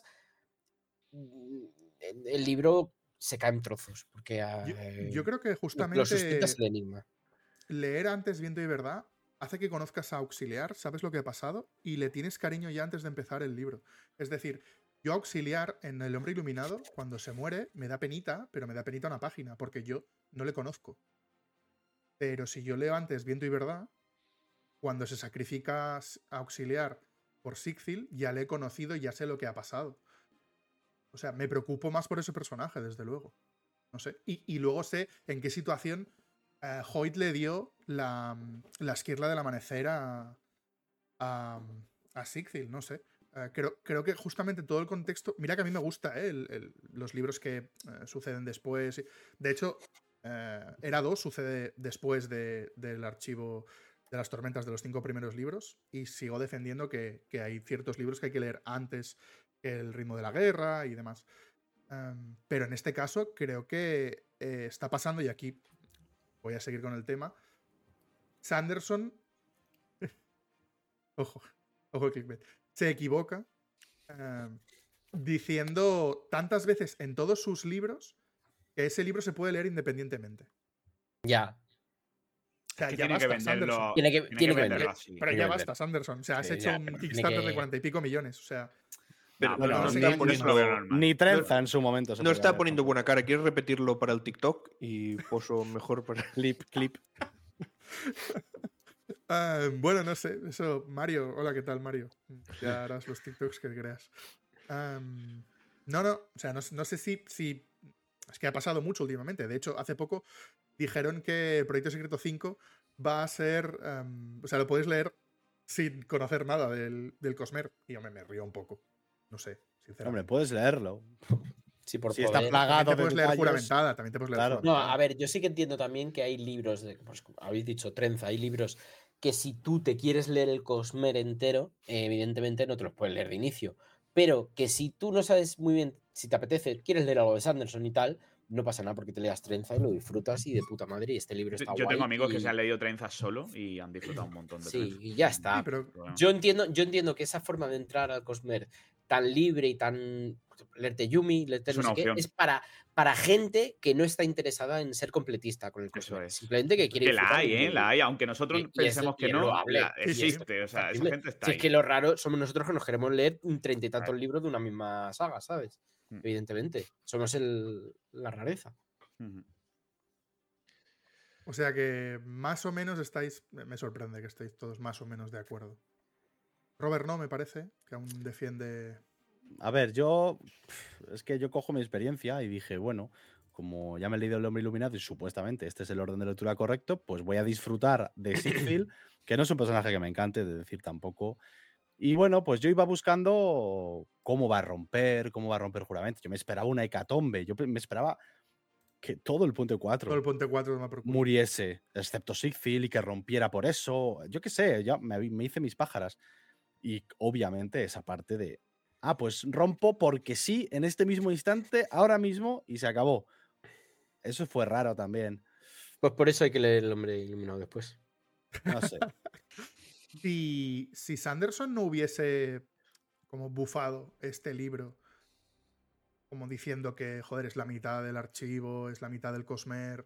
mm, el libro se cae en trozos. Porque Yo, eh, yo creo que lo- lo justamente sustentas el enigma. leer antes Viento y Verdad hace que conozcas a Auxiliar, sabes lo que ha pasado y le tienes cariño ya antes de empezar el libro. Es decir, yo a Auxiliar en El Hombre Iluminado, cuando se muere, me da penita, pero me da penita una página, porque yo no le conozco. Pero si yo leo antes Viento y Verdad, cuando se sacrifica a Auxiliar por Sigil, ya le he conocido y ya sé lo que ha pasado. O sea, me preocupo más por ese personaje, desde luego. No sé. Y, y luego sé en qué situación eh, Hoyt le dio la, la esquirla del amanecer a, a, a Sigil, no sé. Eh, creo, creo que justamente todo el contexto. Mira que a mí me gusta eh, el- el- los libros que eh, suceden después. y- De hecho, eh, Era dos sucede después de- del archivo de las tormentas de los cinco primeros libros. Y sigo defendiendo que, que hay ciertos libros que hay que leer antes que El ritmo de la guerra y demás. Um, pero en este caso creo que eh, está pasando, y aquí voy a seguir con el tema. Sanderson. Ojo, ojo el clickbait. Se equivoca um, diciendo tantas veces en todos sus libros que ese libro se puede leer independientemente. Ya. O sea, que ya tiene que basta, venderlo. Sanderson. Tiene que- tiene tiene que venderlo vender. así. Pero Tiene ya que basta, Sanderson. O sea, has Sí, hecho ya, un pero tiene Kickstarter que- de cuarenta y pico millones. O sea, Pero, No, pero pero no, no está sé, yo eso poniendo, lo veo normal. Ni trenza en su momento. se no podía está ver poniendo tampoco. buena cara. ¿Quieres repetirlo para el TikTok? Y poso mejor para... Clip, clip. Ah, bueno, no sé. Eso, Mario. Hola, ¿qué tal, Mario? Ya harás los TikToks que creas. Um, no, no. O sea, no, no sé si, si. Es que ha pasado mucho últimamente. De hecho, hace poco dijeron que el Proyecto Secreto cinco va a ser. Um, o sea, lo puedes leer sin conocer nada del, del Cosmer. Y hombre, me río un poco. No sé, sinceramente. Hombre, puedes leerlo. Sí, por Si está poder. plagado También te de puedes leer detalles. juramentada. También te puedes leer Claro. No, juramentada. a ver, yo sí que entiendo también que hay libros, de, pues, como habéis dicho, trenza, hay libros que si tú te quieres leer el Cosmer entero, eh, evidentemente no te los puedes leer de inicio. pero que si tú no sabes muy bien, si te apetece, quieres leer algo de Sanderson y tal, no pasa nada porque te leas Trenza y lo disfrutas y de puta madre y este libro está Yo guay. tengo amigos y... que se han leído Trenzas solo y han disfrutado un montón de Sí, Trenzas. y ya está. Sí, pero Bueno, Yo entiendo, yo entiendo que esa forma de entrar al Cosmer tan libre y tan... Leerte Yumi, leerte Es no sé una qué, opción. es para, para gente que no está interesada en ser completista con el Eso Cosmer. es. Simplemente que quiere que la disfrutar hay, del ¿eh? mundo. La hay, aunque nosotros Y- y es- pensemos y que es no, loable. la- Sí, sí. existe. O sea, esa Factible. gente está Si ahí. es que lo raro somos nosotros que nos queremos leer un treinta y tantos Claro. libros de una misma saga, ¿sabes? Mm. Evidentemente. Somos el, la rareza. Ujú. O sea que más o menos estáis. Me sorprende que estéis todos más o menos de acuerdo. Robert no, me parece, que aún defiende. A ver, yo. Es que yo cojo mi experiencia y dije, bueno, como ya me he leído El Hombre Iluminado y supuestamente este es el orden de lectura correcto, pues voy a disfrutar de Sigil, que no es un personaje que me encante, de decir tampoco. Y bueno, pues yo iba buscando cómo va a romper, cómo va a romper juramento. Yo me esperaba una hecatombe, yo me esperaba que todo el punto cuatro Todo el Ponte cuatro me preocupa. muriese, excepto Sigil, y que rompiera por eso. Yo qué sé, ya me, me hice mis pájaras. Y obviamente esa parte de, ah, pues rompo porque sí, en este mismo instante, ahora mismo, y se acabó. Eso fue raro también. Pues por eso hay que leer El Hombre Iluminado después. No sé. Si, si Sanderson no hubiese como bufado este libro, como diciendo que, joder, es la mitad del archivo, es la mitad del Cosmer,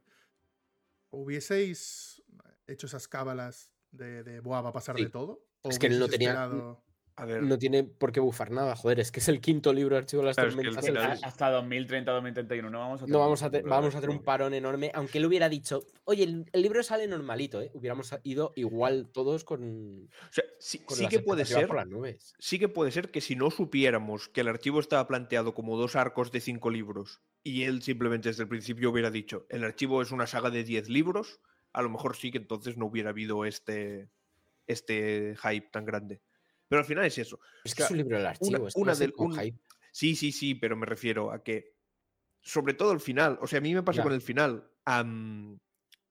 ¿hubieseis hecho esas cábalas de, de buah, va a pasar Sí. de todo? ¿O Es que él no hubieseis tenía- esperado? A ver, No tiene por qué bufar nada, joder. Es que es el quinto libro de Archivo de las Claro, es que el Tormentas. Que el- final a- es- hasta dos mil treinta, dos mil treinta y uno no vamos a tener No vamos a, un te- libro vamos de a tener un esto. parón enorme. Aunque él hubiera dicho, oye, el, el libro sale normalito, ¿eh? Hubiéramos ido igual todos con, o sea, sí, con sí las que puede expectativas ser. por las nubes. Sí que puede ser que si no supiéramos que el archivo estaba planteado como dos arcos de cinco libros y él simplemente desde el principio hubiera dicho el archivo es una saga de diez libros, a lo mejor sí que entonces no hubiera habido este, este hype tan grande. Pero al final es eso. Es que es un libro del archivo. Una, es que una va a ser del- con un- hype. Sí, sí, sí, pero me refiero a que sobre todo el final, o sea, a mí me pasa Ya. con el final, am,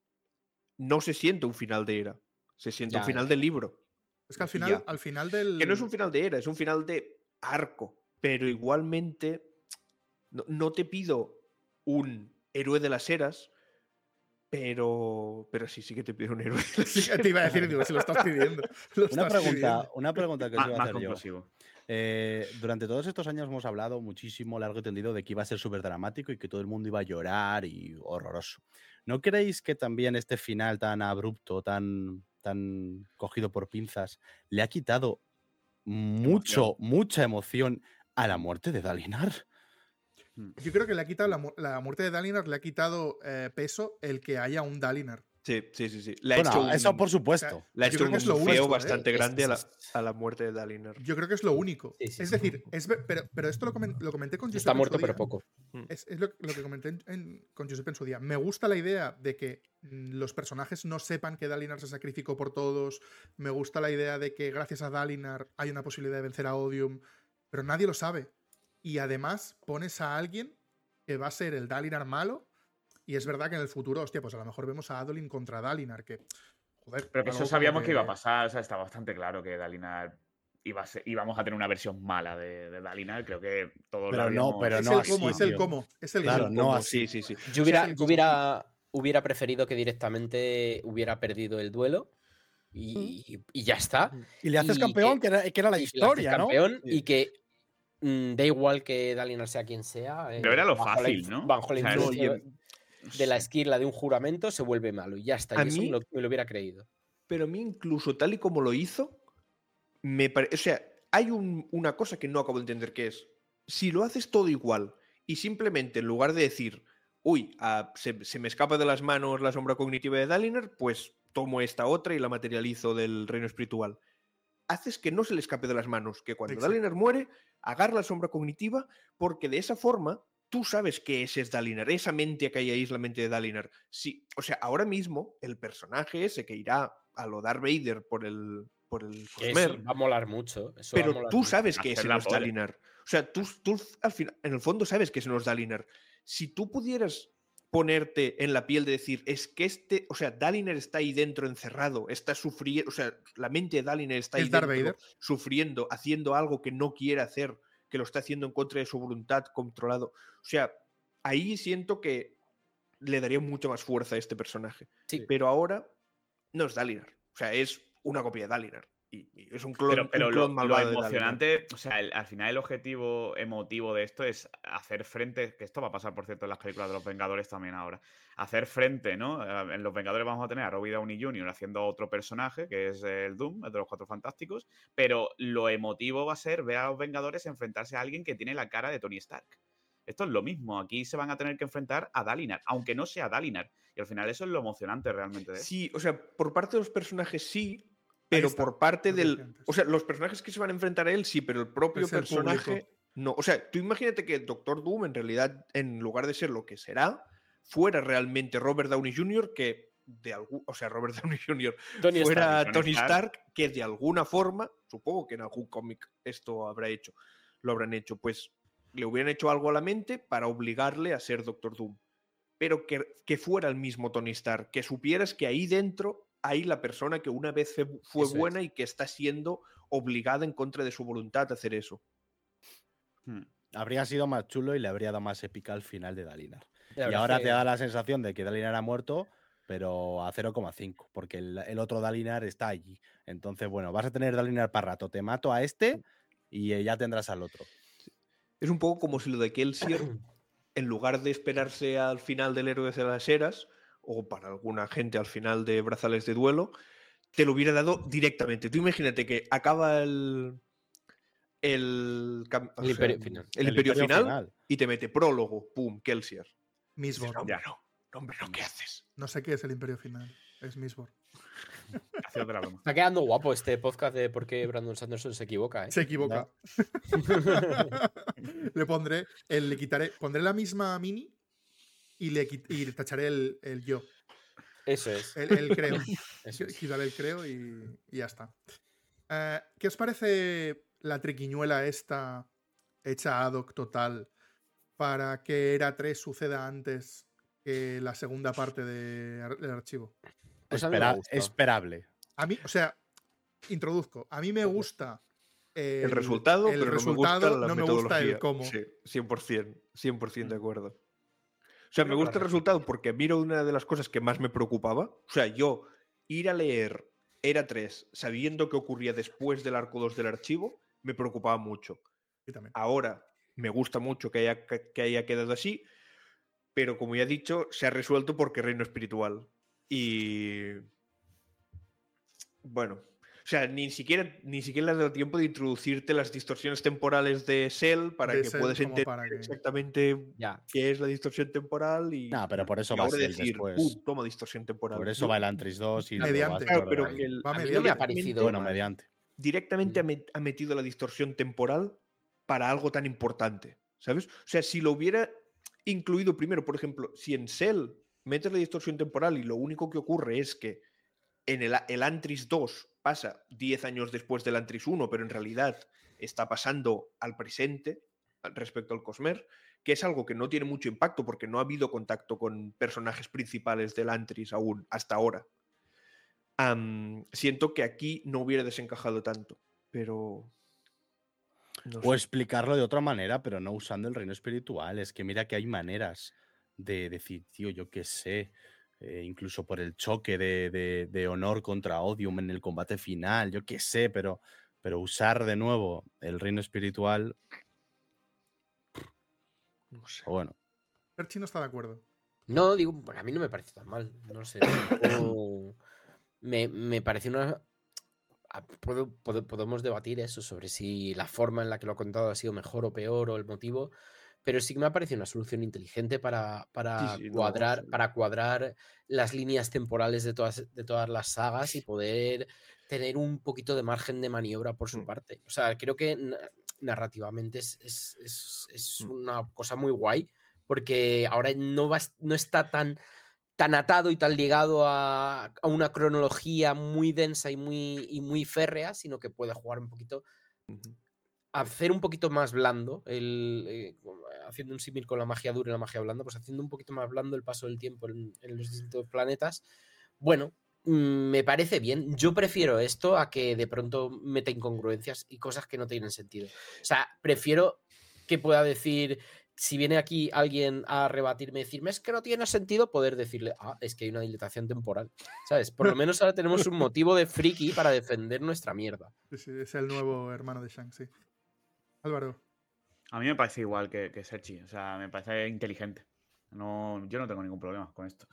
no se siente un final de era, se siente Ya, un final ya. del libro. Es que al Y final, ya. al final del. Que no es un final de era, es un final de arco. Pero igualmente, no, no te pido un héroe de las eras, pero. Pero sí, sí que te pido un héroe de las Sí, te iba a decir, digo, si lo estás pidiendo. Lo Una estás pregunta, pidiendo. una pregunta que os Más, iba a más hacer yo. conclusivo. Eh, durante todos estos años hemos hablado muchísimo, largo y tendido, de que iba a ser súper dramático y que todo el mundo iba a llorar y horroroso. ¿No creéis que también este final tan abrupto, tan, tan cogido por pinzas, le ha quitado mucho, mucha emoción a la muerte de Dalinar? Yo creo que le ha quitado la, mu- la muerte de Dalinar, le ha quitado eh, peso el que haya un Dalinar. Sí, sí, sí. sí. Le ha Bueno, hecho un, eso por supuesto. O sea, le ha yo hecho creo que un es lo feo único, ¿eh? bastante Es- grande a la, es- a la muerte de Dalinar. Yo creo que es lo único. Sí, sí, es sí. decir, es, ver- pero, pero esto lo, comen- lo comenté con Josep Está en muerto, su pero día. poco. Es, es lo, lo que comenté en- en- con Josep en su día. Me gusta la idea de que mm, los personajes no sepan que Dalinar se sacrificó por todos. Me gusta la idea de que gracias a Dalinar hay una posibilidad de vencer a Odium. Pero nadie lo sabe. Y además pones a alguien que va a ser el Dalinar malo. Y es verdad que en el futuro, hostia, pues a lo mejor vemos a Adolin contra Dalinar. Que, joder, Pero que algo eso como sabíamos que... iba a pasar. O sea, está bastante claro que Dalinar iba a ser, íbamos a tener una versión mala de, de Dalinar. Creo que todos Pero lo no, habíamos... pero Es no el así, cómo, es el tío. cómo. Es el Claro, cómo. no Como- así. Sí, sí, sí. Yo Ese hubiera, es el yo hubiera, hubiera preferido que directamente hubiera perdido el duelo y, y ya está. Y le haces Y campeón, que- que era, que era la Y que le haces historia, ¿no? campeón Sí. y que mm, da igual que Dalinar sea quien sea. Pero era lo bajo la fácil, inf- ¿no? Bajo la O sea, influencia es- de la esquirla de un juramento se vuelve malo y ya está. A Y eso mí- me lo, me lo hubiera creído. Pero a mí, incluso tal y como lo hizo, me parece. O sea, hay un- una cosa que no acabo de entender que es. Si lo haces todo igual y simplemente en lugar de decir, uy, ah, se, se me escapa de las manos la sombra cognitiva de Dalinar, pues tomo esta otra y la materializo del reino espiritual. Haces que no se le escape de las manos, que cuando Exacto. Dalinar muere, agarra la sombra cognitiva, porque de esa forma tú sabes que ese es Dalinar, esa mente que hay ahí es la mente de Dalinar. Sí, o sea, ahora mismo el personaje ese que irá a lo Darth Vader por el, por el Que Cosmer, eso va a molar mucho. Eso va a pero molar tú mucho. sabes que ese Hacer la no es pole. Dalinar. O sea, tú, tú al final, en el fondo sabes que ese no es Dalinar. Si tú pudieras ponerte en la piel de decir, es que este, o sea, Dalinar está ahí dentro encerrado, está sufriendo, o sea, la mente de Dalinar está ahí ¿Es Darth dentro, Vader? sufriendo, haciendo algo que no quiere hacer, que lo está haciendo en contra de su voluntad, controlado. O sea, ahí siento que le daría mucho más fuerza a este personaje. Sí. Pero ahora no es Dalinar. O sea, es una copia de Dalinar. Y, y es un clon, Pero, pero un lo, clon lo malvado emocionante, o sea, el- al final el objetivo emotivo de esto es hacer frente, que esto va a pasar, por cierto, en las películas de los Vengadores también ahora, hacer frente, ¿no? Eh, En los Vengadores vamos a tener a Robert Downey junior haciendo otro personaje, que es el Doom, el de los Cuatro Fantásticos, pero lo emotivo va a ser ver a los Vengadores enfrentarse a alguien que tiene la cara de Tony Stark. Esto es lo mismo, aquí se van a tener que enfrentar a Dalinar, aunque no sea Dalinar. Y al final eso es lo emocionante realmente de esto. Sí, o sea, por parte de los personajes sí, pero está, por parte lo que del... decía antes. O sea, los personajes que se van a enfrentar a él sí, pero el propio Es el personaje público. no. O sea, tú imagínate que Doctor Doom en realidad, en lugar de ser lo que será, fuera realmente Robert Downey junior que de algún... O sea, Robert Downey junior Tony fuera Stark, Tony Tony Stark. Stark, que de alguna forma, supongo que en algún cómic esto habrá hecho, lo habrán hecho, pues le hubieran hecho algo a la mente para obligarle a ser Doctor Doom. Pero que, que fuera el mismo Tony Stark, que supieras que ahí dentro hay la persona que una vez fe- fue Eso buena y que está siendo obligada en contra de su voluntad a hacer eso. Hmm. Habría sido más chulo y le habría dado más épica al final de Dalinar. La Y verdad ahora que- te da la sensación de que Dalinar ha muerto, pero a cero coma cinco, porque el, el otro Dalinar está allí. Entonces, bueno, vas a tener Dalinar para rato. Te mato a este y eh, ya tendrás al otro. Es un poco como si lo de Kelsier, en lugar de esperarse al final del Héroe de las Eras, o para alguna gente al final de Brazales de Duelo, te lo hubiera dado directamente. Tú imagínate que acaba el... El, cam- o El sea, Imperio Final. el El Imperio Imperio final, Final. y te mete prólogo, pum, Kelsier. Dices, Mistborn. no, hombre, Ya. no, no, hombre, no, ¿qué haces? No sé qué es el Imperio Final. Es Mistborn. Hacia otra broma. Está quedando guapo este podcast de por qué Brandon Sanderson se equivoca, ¿eh? Se equivoca. Le pondré, el, le quitaré, pondré la misma mini y le, quit- y le tacharé el, el yo. Eso es. El, el creo. Eso es. Quitaré el creo y, y ya está. Eh, ¿Qué os parece la triquiñuela esta hecha ad hoc total para que Era tres suceda antes que la segunda parte de ar- del archivo? Pues a mí me Espera- gusta. esperable. A mí, o sea, introduzco. A mí me gusta el, El resultado, el pero resultado, no me gusta la no me gusta metodología. el cómo. Sí, cien por ciento, cien por ciento de acuerdo. O sea, me Creo que gusta el la resultado porque miro una de las cosas que más me preocupaba. O sea, yo ir a leer Era tres sabiendo qué ocurría después del arco dos del archivo, me preocupaba mucho. Y también. Ahora me gusta mucho que haya, que haya quedado así, pero como ya he dicho, se ha resuelto porque reino espiritual. Y... Bueno, o sea, ni siquiera, ni siquiera le ha dado tiempo de introducirte las distorsiones temporales de Cell para De que Cell puedas como entender para que- exactamente Ya. qué es la distorsión temporal y, No, pero por eso y va a ahora ser decir, después. "Pum, toma distorsión temporal". Por eso No, va el Antris dos y luego Mediante. va a claro, pero ahí. que el- Va A mí no mediante. me ha parecido Bueno, mal. mediante. directamente ha, Mm. met- ha metido la distorsión temporal para algo tan importante, ¿sabes? O sea, si lo hubiera incluido primero, por ejemplo, si en Cell metes la distorsión temporal y lo único que ocurre es que en el, el Antris dos pasa diez años después del Antris uno, pero en realidad está pasando al presente al- respecto al Cosmer, que es algo que no tiene mucho impacto porque no ha habido contacto con personajes principales del Antris aún hasta ahora. Am, siento que aquí no hubiera desencajado tanto, pero... no O sé. explicarlo de otra manera, pero no usando el reino espiritual. Es que mira que hay maneras de decir, tío, yo qué sé, eh, incluso por el choque de, de- de honor contra Odium en el combate final, yo qué sé, pero, pero usar de nuevo el reino espiritual, No sé. o bueno, Perchi no está de acuerdo. No, digo, bueno, a mí no me parece tan mal. No sé. tampoco- me, me parece una. a- puedo- puedo- podemos debatir eso sobre si la forma en la que lo ha contado ha sido mejor o peor o el motivo, pero sí que me ha parecido una solución inteligente para, para, Sí, sí, no, cuadrar, sí. para cuadrar las líneas temporales de todas, de todas las sagas y poder tener un poquito de margen de maniobra por su Mm. parte. O sea, creo que na- narrativamente es, es- es- es Mm. una cosa muy guay, porque ahora no, va, no está tan, tan atado y tan ligado a, a una cronología muy densa y muy, y muy férrea, sino que puede jugar un poquito, Ujú. hacer un poquito más blando, el, eh, haciendo un símil con la magia dura y la magia blanda, pues haciendo un poquito más blando el paso del tiempo en, en los distintos planetas. Bueno, mm, me parece bien. Yo prefiero esto a que de pronto meta incongruencias y cosas que no tienen sentido. O sea, prefiero que pueda decir, si viene aquí alguien a rebatirme y decirme es que no tiene sentido, poder decirle, ah, es que hay una dilatación temporal. ¿Sabes? Por lo menos ahora tenemos un motivo de friki para defender nuestra mierda. Sí, sí, es el nuevo hermano de Shang, sí. Álvaro. A mí me parece igual que, que Sergi, o sea, me parece inteligente. No, yo no tengo ningún problema con esto.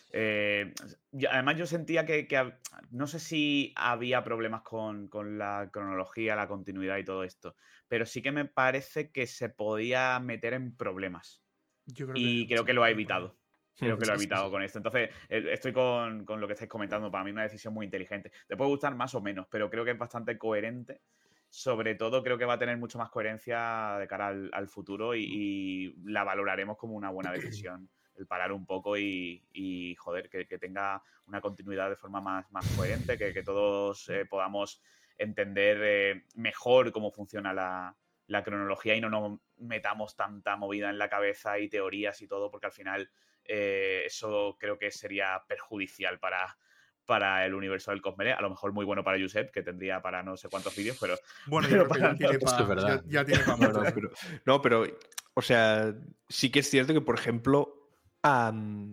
Eh, yo- además, yo sentía que, que hab- no sé si había problemas con, con la cronología, la continuidad y todo esto, pero sí que me parece que se podía meter en problemas. Yo creo Y que creo sí, que lo ha creo que por ahí. evitado. Creo que lo ha Sí, sí, evitado sí. con esto. Entonces, eh, estoy con, con lo que estáis comentando. Para mí, una decisión muy inteligente. Te puede gustar más o menos, pero creo que es bastante coherente. Sobre todo, creo que va a tener mucho más coherencia de cara al, al futuro y, y la valoraremos como una buena decisión. El parar un poco y, y, joder, que, que tenga una continuidad de forma más, más coherente, que, que todos eh, podamos entender eh, mejor cómo funciona la, la cronología y no nos metamos tanta movida en la cabeza y teorías y todo, porque al final eh, eso creo que sería perjudicial para, para el universo del Cosmere. A lo mejor muy bueno para Josep, que tendría para no sé cuántos vídeos, pero, Bueno, yo pero creo que para ya tiene nosotros- Eso es para verdad. ya, ya tiene pa No, mucho, no, ¿eh? pero, no, pero, o sea, sí que es cierto que, por ejemplo, a,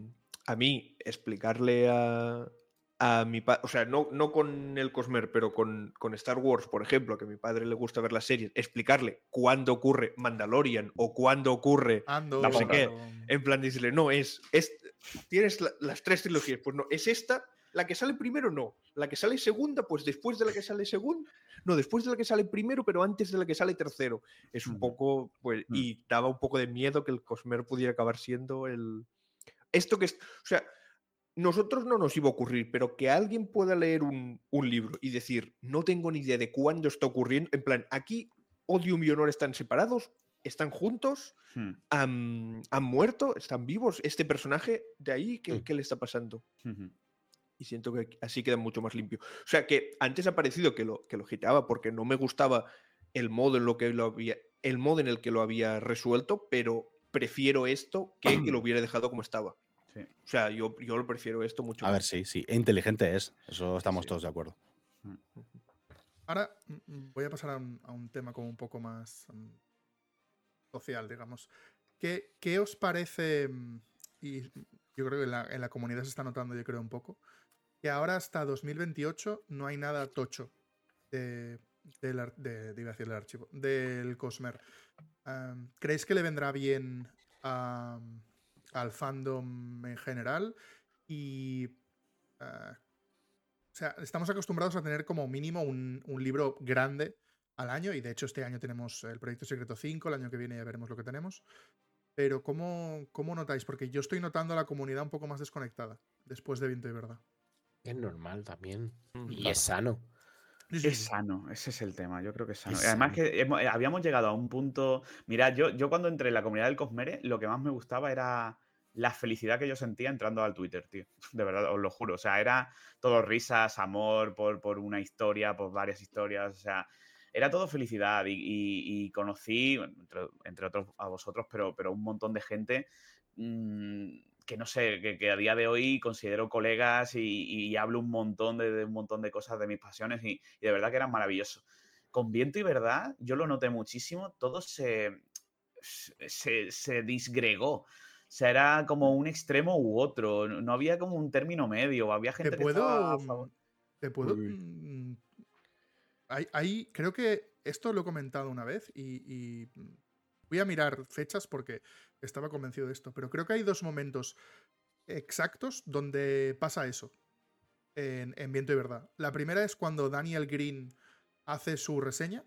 a mí explicarle a, a mi padre, o sea, no, no con el Cosmer, pero con, con Star Wars, por ejemplo, que a mi padre le gusta ver las series, explicarle cuándo ocurre Mandalorian o cuándo ocurre Ando, no sé qué, o- en plan decirle, no, es, es tienes la- las tres trilogías, pues no, es esta, la que sale primero no, la que sale segunda, pues después de la que sale segunda, no, después de la que sale primero, pero antes de la que sale tercero. Es un Ujú. poco, pues, Mm. y daba un poco de miedo que el Cosmer pudiera acabar siendo el... Esto que es, o sea, nosotros no nos iba a ocurrir, pero que alguien pueda leer un, un libro y decir, no tengo ni idea de cuándo está ocurriendo, en plan, aquí Odium y Honor están separados, están juntos, Hmm. han, han muerto, están vivos, este personaje de ahí, ¿qué, Mm. qué le está pasando? Ujú. Y siento que así queda mucho más limpio. O sea, que antes ha parecido que lo, que lo hiteaba porque no me gustaba el modo en lo que lo había, el modo en el que lo había resuelto, pero prefiero esto que que lo hubiera dejado como estaba. Sí. O sea, yo, yo lo prefiero esto mucho A más. ver, sí, sí. E inteligente es. Eso estamos sí. todos de acuerdo. Ahora mm, mm, voy a pasar a un, a un tema como un poco más mm, social, digamos. ¿Qué, qué os parece? mm, Y yo creo que en la, en la comunidad se está notando, yo creo, un poco, que ahora hasta dos mil veintiocho no hay nada tocho de, del ar- de, de- iba a decir del archivo, del Cosmer. Um, ¿Creéis que le vendrá bien a- al fandom en general? Y uh, o sea, estamos acostumbrados a tener como mínimo un, un libro grande al año, y de hecho este año tenemos el Proyecto Secreto cinco, el año que viene ya veremos lo que tenemos. Pero ¿cómo, cómo notáis? Porque yo estoy notando a la comunidad un poco más desconectada después de Viento y Verdad. Es normal también. Mm, Y claro. es sano. Sí, sí, Es sí. sano, ese es el tema, yo creo que es sano. Es Además sano. que hemos- eh, habíamos llegado a un punto... Mira, yo, yo cuando entré en la comunidad del Cosmere, lo que más me gustaba era la felicidad que yo sentía entrando al Twitter, tío. De verdad, os lo juro. O sea, era todo risas, amor por, por una historia, por varias historias. O sea, era todo felicidad. Y, y- y conocí, bueno, entre, entre otros a vosotros, pero, pero un montón de gente mm, que no sé, que, que a día de hoy considero colegas y, y hablo un montón de, de un montón de cosas de mis pasiones y, y de verdad que eran maravillosos. Con Viento y Verdad, yo lo noté muchísimo, todo se, se, se disgregó. O sea, era como un extremo u otro. No no había como un término medio. Había Te gente que estaba puedo. a favor. Te puedo. Uy. mm, Hay, hay- creo que esto lo he comentado una vez y, y voy a mirar fechas porque estaba convencido de esto, pero creo que hay dos momentos exactos donde pasa eso en, en Viento y Verdad. La primera es cuando Daniel Green hace su reseña.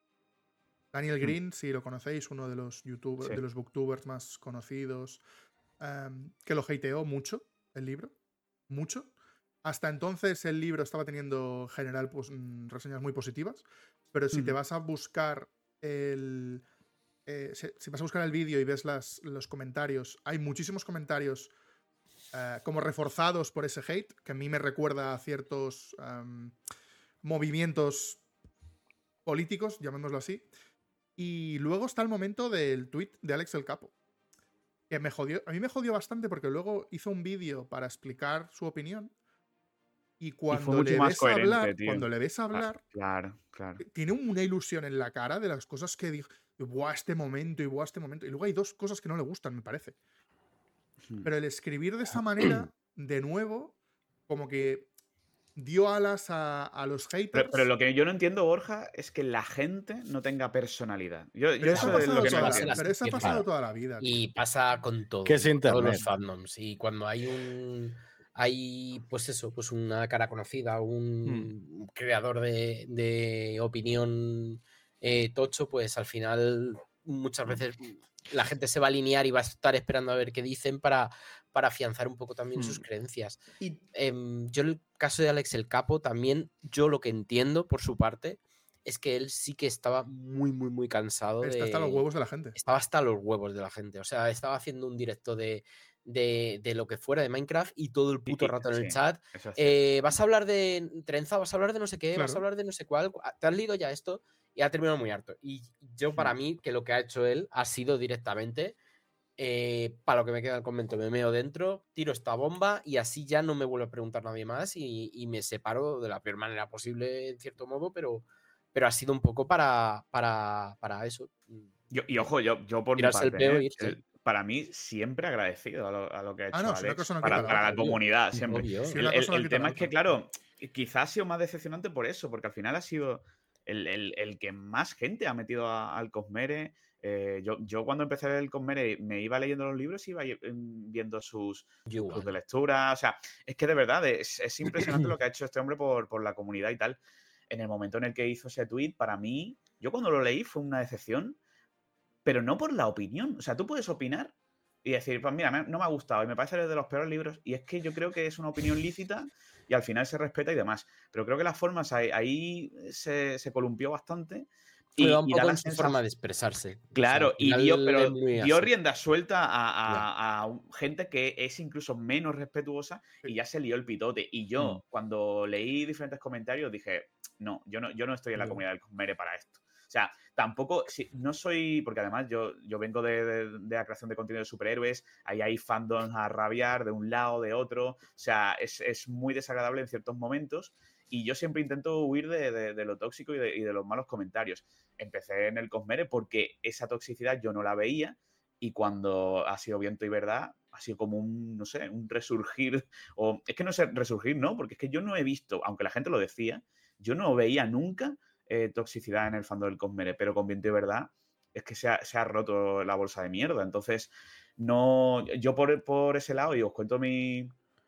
Daniel Green, si lo conocéis, uno de los youtubers, Sí. de los booktubers más conocidos, em, que lo hateó mucho el libro, mucho. Hasta entonces el libro estaba teniendo en general pues, mm, reseñas muy positivas, pero si te Ujú. vas a buscar el eh, si, si vas a buscar el vídeo y ves las, los comentarios, hay muchísimos comentarios eh, como reforzados por ese hate, que a mí me recuerda a ciertos em, movimientos políticos, llamémoslo así. Y luego está el momento del tweet de Alex el Capo, que me jodió, a mí me jodió bastante porque luego hizo un vídeo para explicar su opinión Y cuando y fue mucho le más ves coherente, hablar, tío. cuando le ves Ah, hablar, claro, claro. tiene una ilusión en la cara de las cosas que dijo, buah, este momento, y buah, este momento. Y luego hay dos cosas que no le gustan, me parece. Hmm. Pero el escribir de esa manera, de nuevo, como que dio alas a, a los haters. Pero, pero lo que yo no entiendo, Borja, es que la gente no tenga personalidad. Yo, yo Pero eso ha eso es lo pasado, que no toda, la, entiendo. pero eso ha Claro. pasado toda la vida. tío. Y pasa con todo, ¿Qué es con todos los internet? fandoms. Y cuando hay un hay pues eso, pues una cara conocida, un creador de, de opinión eh, tocho, pues al final muchas veces la gente se va a alinear y va a estar esperando a ver qué dicen para, para afianzar un poco también sus Hmm. creencias. Y Em, yo en el caso de Alex el Capo, también yo lo que entiendo por su parte es que él sí que estaba muy, muy, muy cansado Está de... hasta los huevos de la gente. Estaba hasta los huevos de la gente. O sea, estaba haciendo un directo de, de, de lo que fuera de Minecraft y todo el puto Y- y- rato en el sí, chat. eso es cierto. eh, vas a hablar de trenza, vas a hablar de no sé qué, vas a Claro. hablar de no sé cuál. ¿Te has leído ya esto? Y ha terminado muy harto. Y yo, para Hmm. mí, que lo que ha hecho él ha sido directamente. Eh, para lo que me queda el convento, me meo dentro, tiro esta bomba y así ya no me vuelve a preguntar nadie más y, y me separo de la peor manera posible, en cierto modo, pero, pero ha sido un poco para, para, para eso. Yo- y ojo, yo, yo por mi Tirarse el parte, peo ¿eh? e irse. El- para mí siempre agradecido a lo, a lo que ha hecho Ah, no, si una Alex cosa no para, quita la para la otra. Obvio, comunidad, siempre. obvio. Sí, El, una el- cosa no el quita la tema es que, otra. claro, quizás ha sido más decepcionante por eso, porque al final ha sido el, el- el que más gente ha metido a- al Cosmere. Eh, yo, yo cuando empecé el Cosmere me iba leyendo los libros y iba ye- em, viendo sus Yo clubes de igual. lectura. O sea, es que de verdad es, es impresionante lo que ha hecho este hombre por, por la comunidad y tal. En el momento en el que hizo ese tweet, para mí, yo cuando lo leí fue una decepción, pero no por la opinión. O sea, tú puedes opinar y decir, pues mira, me- no me ha gustado y me parece de los peores libros. Y es que yo creo que es una opinión lícita y al final se respeta y demás. Pero creo que las formas ahí, ahí se, se columpió bastante Fue y, un y da poco la en su sensación. forma de expresarse. O sea, al Claro, y final dio, es pero muy dio así. rienda suelta a, a- a un- gente que es incluso menos respetuosa y ya se lió el pitote. Y yo, cuando leí diferentes comentarios, dije, no, yo no, yo no estoy en la No. comunidad del Cosmere para esto. O sea, tampoco, si, no soy, porque además yo, yo vengo de, de- de la creación de contenido de superhéroes, ahí hay fandoms a rabiar de un lado, de otro, o sea, es, es muy desagradable en ciertos momentos y yo siempre intento huir de, de- de lo tóxico y de, y de los malos comentarios. Empecé en el Cosmere porque esa toxicidad yo no la veía y cuando ha sido viento y verdad, ha sido como un, no sé, un resurgir, o es que no sé, resurgir, ¿no? Porque es que yo no he visto, aunque la gente lo decía, yo no veía nunca eh, toxicidad en el fandom del Cosmere, pero con viento y verdad es que se ha, se ha roto la bolsa de mierda. Entonces, no, yo por, por ese lado, y os cuento mi,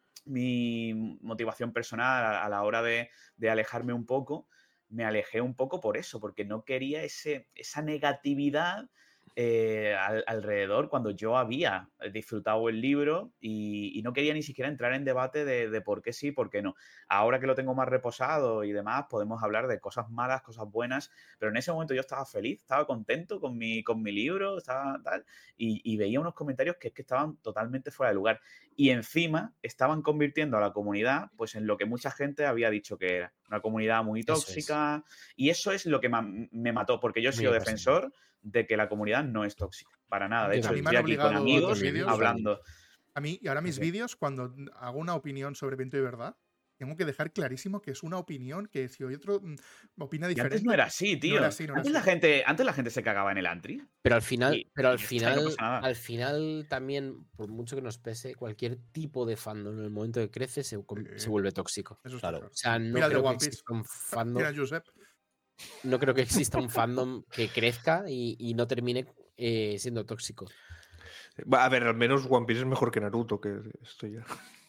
mi motivación personal a, a la hora de, de alejarme un poco, me alejé un poco por eso, porque no quería ese, esa negatividad eh, al, alrededor cuando yo había disfrutado el libro y, y no quería ni siquiera entrar en debate de, de por qué sí y por qué no. Ahora que lo tengo más reposado y demás, podemos hablar de cosas malas, cosas buenas, pero en ese momento yo estaba feliz, estaba contento con mi, con mi libro, estaba tal, y, y veía unos comentarios que es que estaban totalmente fuera de lugar. Y encima estaban convirtiendo a la comunidad pues en lo que mucha gente había dicho que era, una comunidad muy Eso es. tóxica, y eso es lo que ma- me mató, porque yo he Muy sido personal. defensor de que la comunidad no es tóxica, para nada. De Yo hecho, A mí me estoy han aquí con obligado a amigos los vídeos. hablando. A mí, y ahora mis Sí. vídeos, cuando hago una opinión sobre viento y verdad, tengo que dejar clarísimo que es una opinión, que si otro mm, opina Y diferente. antes no era así, tío. No era así, no era antes, así. La gente, antes la gente se cagaba en el antri. Pero al final, Y- pero y al ya está, y no final, pasa nada. al final también, por mucho que nos pese, cualquier tipo de fandom en el momento que crece se, com- Sí. se vuelve tóxico. Eso está Claro. claro. O sea, no Mira el de creo que One Piece. exista un fandom, Mira, Josep. no creo que exista un fandom que crezca y, y no termine eh, siendo tóxico. Va, a ver, al menos One Piece es mejor que Naruto, que esto ya.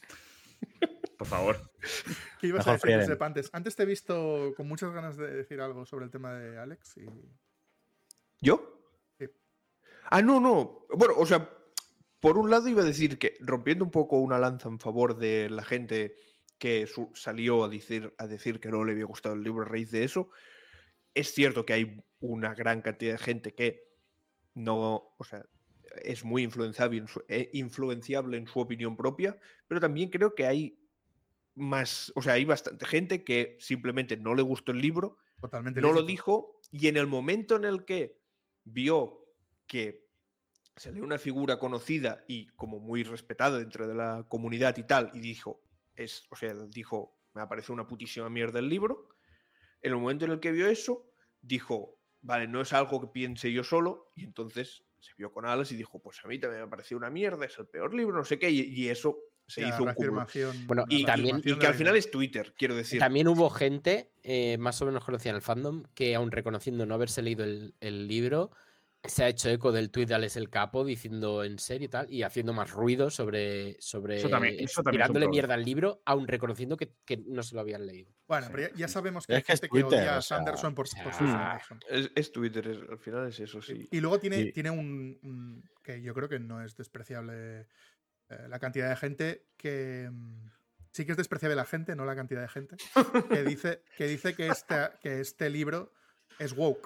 Por favor. ¿Qué ibas Mejor a decir, Frieren. Josep, antes? Antes te he visto con muchas ganas de decir algo sobre el tema de Alex y... ¿Yo? Sí. Ah, no, no. Bueno, o sea, por un lado iba a decir que rompiendo un poco una lanza en favor de la gente que su- salió a decir, a decir que no le había gustado el libro a raíz de eso, es cierto que hay una gran cantidad de gente que no, o sea, es muy influenciable en su, eh, influenciable en su opinión propia, pero también creo que hay más, o sea, hay bastante gente que simplemente no le gustó el libro, Totalmente no lo lícito. dijo, y en el momento en el que vio que salió una figura conocida y como muy respetada dentro de la comunidad y tal, y dijo, es, o sea, dijo, me parece una putísima mierda el libro. En el momento en el que vio eso, dijo, vale, no es algo que piense yo solo, y entonces se vio con Alas y dijo, pues a mí también me pareció una mierda, es el peor libro, no sé qué, y, y eso se Ya, hizo un cúmulo. reafirmación- Bueno, Y, y también- y- y que al final es Twitter, quiero decir. También hubo gente, eh, más o menos conocida en el fandom, que aun reconociendo no haberse leído el, el libro, se ha hecho eco del tuit de Alex el Capo diciendo en serio y tal, y haciendo más ruido sobre, sobre Eso también- eso también es un tirándole problema. mierda al libro, aun reconociendo que, que no se lo habían leído. Bueno, Sí, pero ya, ya sí. sabemos que Es hay que es gente que Twitter, odia a o sea, Sanderson por, o sea, por ser Sanderson. Es, es Twitter, es- al final es eso, sí. Y luego tiene, Sí. tiene un, un- que yo creo que no es despreciable eh, la cantidad de gente que mm, sí que es despreciable la gente, no la cantidad de gente, que dice que, dice que, este, que este libro es woke.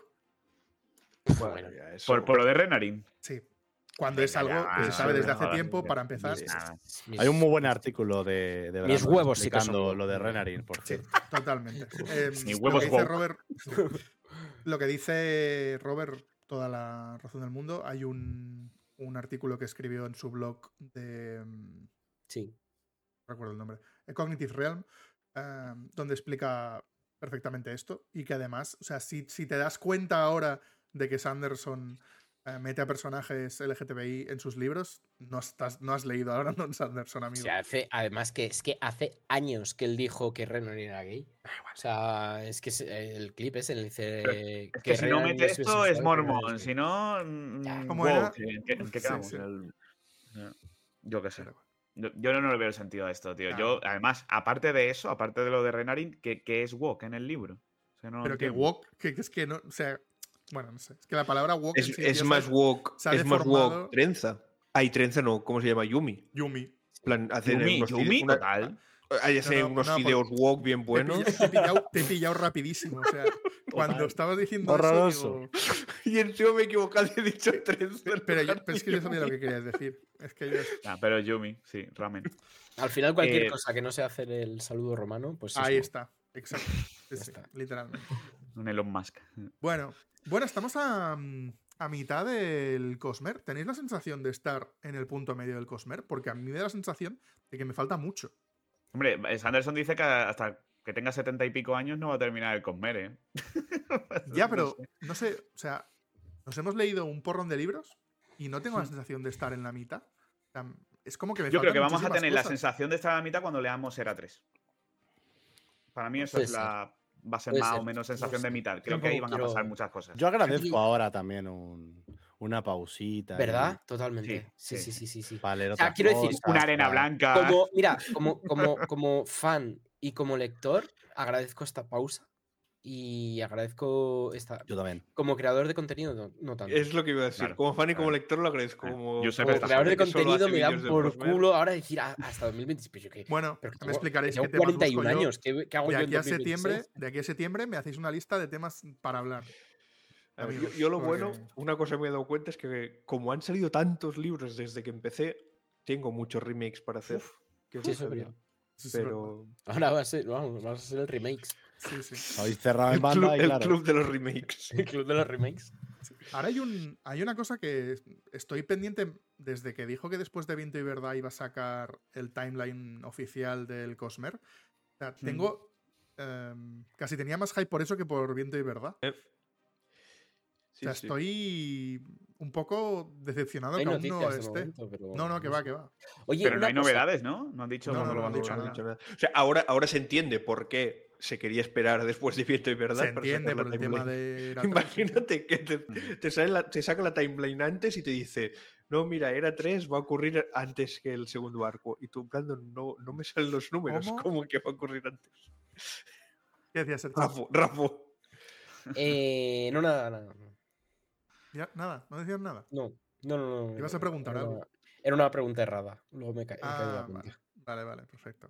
Bueno, ya, eso- Por, por lo de Renarin. Sí. Cuando Venga, es algo ya, que se va, sabe desde no hace jodas, tiempo, tío. para empezar. Mis- nada. Mis- Hay un muy buen artículo de, de Mis Brandon huevos sí que son explicando woke. lo de Renarin, por Sí, cierto. totalmente. Eh, Mis lo huevos que dice woke. Robert, lo que dice Robert, toda la razón del mundo, hay un, un artículo que escribió en su blog de mm, Sí. no recuerdo el nombre, A Cognitive Realm, eh, donde explica perfectamente esto y que además, o sea, si, si te das cuenta ahora de que Sanderson eh, mete a personajes L G T B I en sus libros, no, estás, no has leído a Brandon Sanderson, O amigo. sea, hace, además que es que hace años que él dijo que Renan era gay. O sea, es que es- el clip ese le dice Pero Es que si no Renan mete es esto bisexual, es que Renan mormon, es si gay. no, mm, ¿Cómo woke. era? ¿En qué, en qué Sí, quedamos? sí. En el- no, Yo qué sé. Pero, Yo, yo no le veo el sentido a esto, tío. Claro. Yo, además, aparte de eso, aparte de lo de Renarin, ¿qué, qué es woke en el libro? O sea, no lo pero que entiendo. woke, que, que es que no, o sea, bueno, no sé, es que la palabra woke Es, en sí, es tío, más se- woke, se ha es más deformado. woke trenza. Ay, trenza no, ¿cómo se llama? Yumi. Yumi. Plan, hacen Yumi, unos Yumi, fide- una- total. Hay hacen No, no, unos no, fideos woke bien Te he buenos. pilla- te he pillado, te he pillado rapidísimo. O sea, cuando estabas diciendo Horroroso. eso, digo, Y encima me he equivocado y he dicho trenza. pero, yo- pero es que yo sabía lo que querías decir. Es que yo, Ah, pero Yumi, sí, ramen. Al final, cualquier Eh, cosa que no sea hacer el saludo romano, pues. es ahí woke. está, exacto. Sí, Ya sí, está. literalmente. Un Elon Musk. Bueno, bueno, estamos a, mm, a mitad del Cosmer. ¿Tenéis la sensación de estar en el punto medio del Cosmer? Porque a mí me da la sensación de que me falta mucho. Hombre, Sanderson dice que hasta que tenga setenta y pico años no va a terminar el Cosmer, ¿eh? Ya, No pero sé. no sé, o sea, nos hemos leído un porrón de libros y no tengo la Sí. sensación de estar en la mitad. O sea, es como que me Yo creo faltan que vamos a muchísimas tener la cosas. sensación de estar a la mitad cuando leamos Era tres. Para mí eso Puede es la... va a ser Puede más ser, o menos no sensación de sé. mitad. Yo Creo que ahí van tampoco a pasar quiero- muchas cosas. Yo agradezco Aquí- ahora también un- una pausita. ahí ¿Verdad? Totalmente. Sí, sí, sí, sí, sí. sí. Para leer O sea, otras quiero decir, cosas, Una arena para- blanca. Como, mira, como, como, como fan y como lector, agradezco esta pausa y agradezco esta. Yo también. Como creador de contenido, no, no tanto. Es lo que iba a decir. Claro, como fan y como claro. lector lo agradezco. Ah, Como, yo sé como que Como estás creador de que solo contenido hace me dan vídeos del por Cosmer. culo ahora decir "Ah, hasta dos mil veinte". Pero yo qué. Bueno, pero me tengo- explicaréis tengo qué temas cuarenta y busco uno yo. años. ¿Qué, qué hago De yo en aquí a dos mil veintiséis? septiembre, de aquí a septiembre me hacéis una lista de temas para hablar. A ver, yo, amigos, yo lo porque- bueno, una cosa que me he dado cuenta es que como han salido tantos libros desde que empecé, tengo muchos remakes para hacer. que Sí, eso eso está es bien. Sí, sí, Pero Ahora va a ser, vamos, va a ser el remakes. sí, sí. Habéis cerrado el en club, banda y el claro. club de los remakes. El club de los remakes. Ahora hay, un, hay una cosa que estoy pendiente desde que dijo que después de Viento y Verdad iba a sacar el timeline oficial del Cosmer. O sea, tengo. em, casi tenía más hype por eso que por Viento y Verdad. Eh, O sea, sí, sí. estoy un poco decepcionado Hay que aún no noticias de esté. momento, pero No, no, que no va, sé. que va. Oye, Pero no una hay cosa. novedades, ¿no? No han dicho No, cuándo no, lo no van han a dicho sacar. No he nada. dicho nada. O sea, ahora, ahora se entiende por qué se quería esperar después de Viento y Verdad. Se para entiende sacar por la el tema timeline. de. Era tres. Imagínate que te, te, sale la- te saca la timeline antes y te dice, no, mira, era tres, va a ocurrir antes que el segundo arco. Y tú, en plan, no, no me salen los números. ¿Cómo? ¿Cómo que va a ocurrir antes? ¿Qué decías, Sergio? Rafo, Rafo. Eh, no, nada, nada. Ya, nada, no decías nada. No, no, no. no Ibas a preguntar era algo. Una, era una pregunta errada. Luego me caí. Ah, vale, vale, vale, perfecto.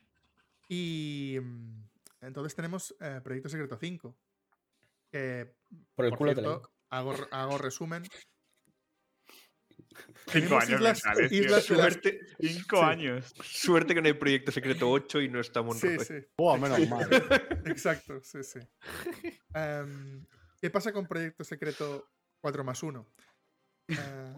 Y mm, entonces tenemos eh, Proyecto Secreto cinco. Que, Por el por culo te la cierto, hago, hago resumen. Cinco Tenemos años islas, mentales, tío. islas de las- Suerte, Cinco Sí. años. suerte que no hay Proyecto Secreto ocho y no está Sí, Monroe. sí, Buah, menos mal. exacto, sí, sí. Em, ¿Qué pasa con Proyecto Secreto cuatro más uno? Eh,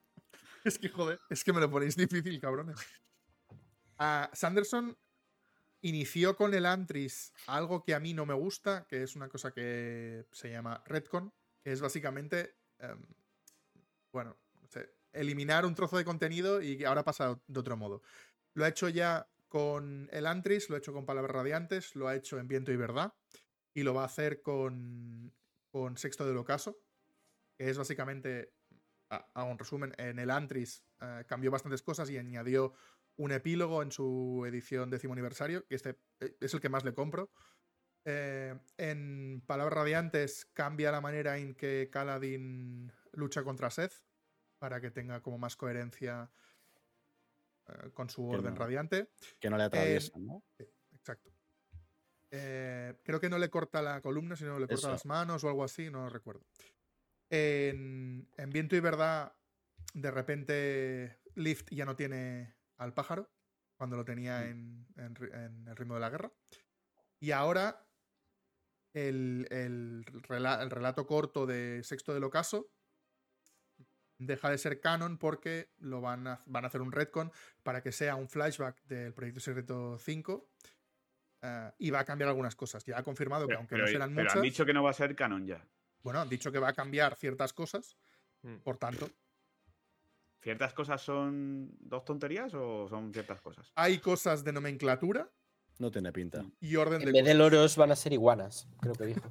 es que, joder, es que me lo ponéis difícil, cabrones. Ah, Sanderson inició con el Antris algo que a mí no me gusta, que es una cosa que se llama retcon, que es básicamente, um, bueno, no sé, eliminar un trozo de contenido y ahora pasa de otro modo. Lo ha hecho ya con el Antris, lo ha hecho con Palabras Radiantes, lo ha hecho en Viento y Verdad y lo va a hacer con, con Sexto del Ocaso, que es básicamente, hago un resumen, en el Antris uh, cambió bastantes cosas y añadió un epílogo en su edición décimo aniversario, que este es el que más le compro. Eh, en Palabras Radiantes cambia la manera en que Kaladin lucha contra Seth, para que tenga como más coherencia eh, con su orden no, radiante. Que no le atraviesan, eh, ¿no? Exacto. Eh, creo que no le corta la columna, sino le corta Eso. las manos o algo así, no lo recuerdo. En, en Viento y Verdad, de repente, Lift ya no tiene al pájaro, cuando lo tenía en, en, en El ritmo de la guerra. Y ahora el, el, rela, el relato corto de Sexto del Ocaso deja de ser canon porque lo van a, van a hacer un retcon para que sea un flashback del Proyecto Secreto cinco uh, y va a cambiar algunas cosas. Ya ha confirmado Pero, que aunque pero, no serán pero muchas... han dicho que no va a ser canon ya. Bueno, han dicho que va a cambiar ciertas cosas, Mm. por tanto... ¿Ciertas cosas son dos tonterías o son ciertas cosas? Hay cosas de nomenclatura No tiene pinta. y orden En de vez de cosas. loros van a ser iguanas, creo que dijo.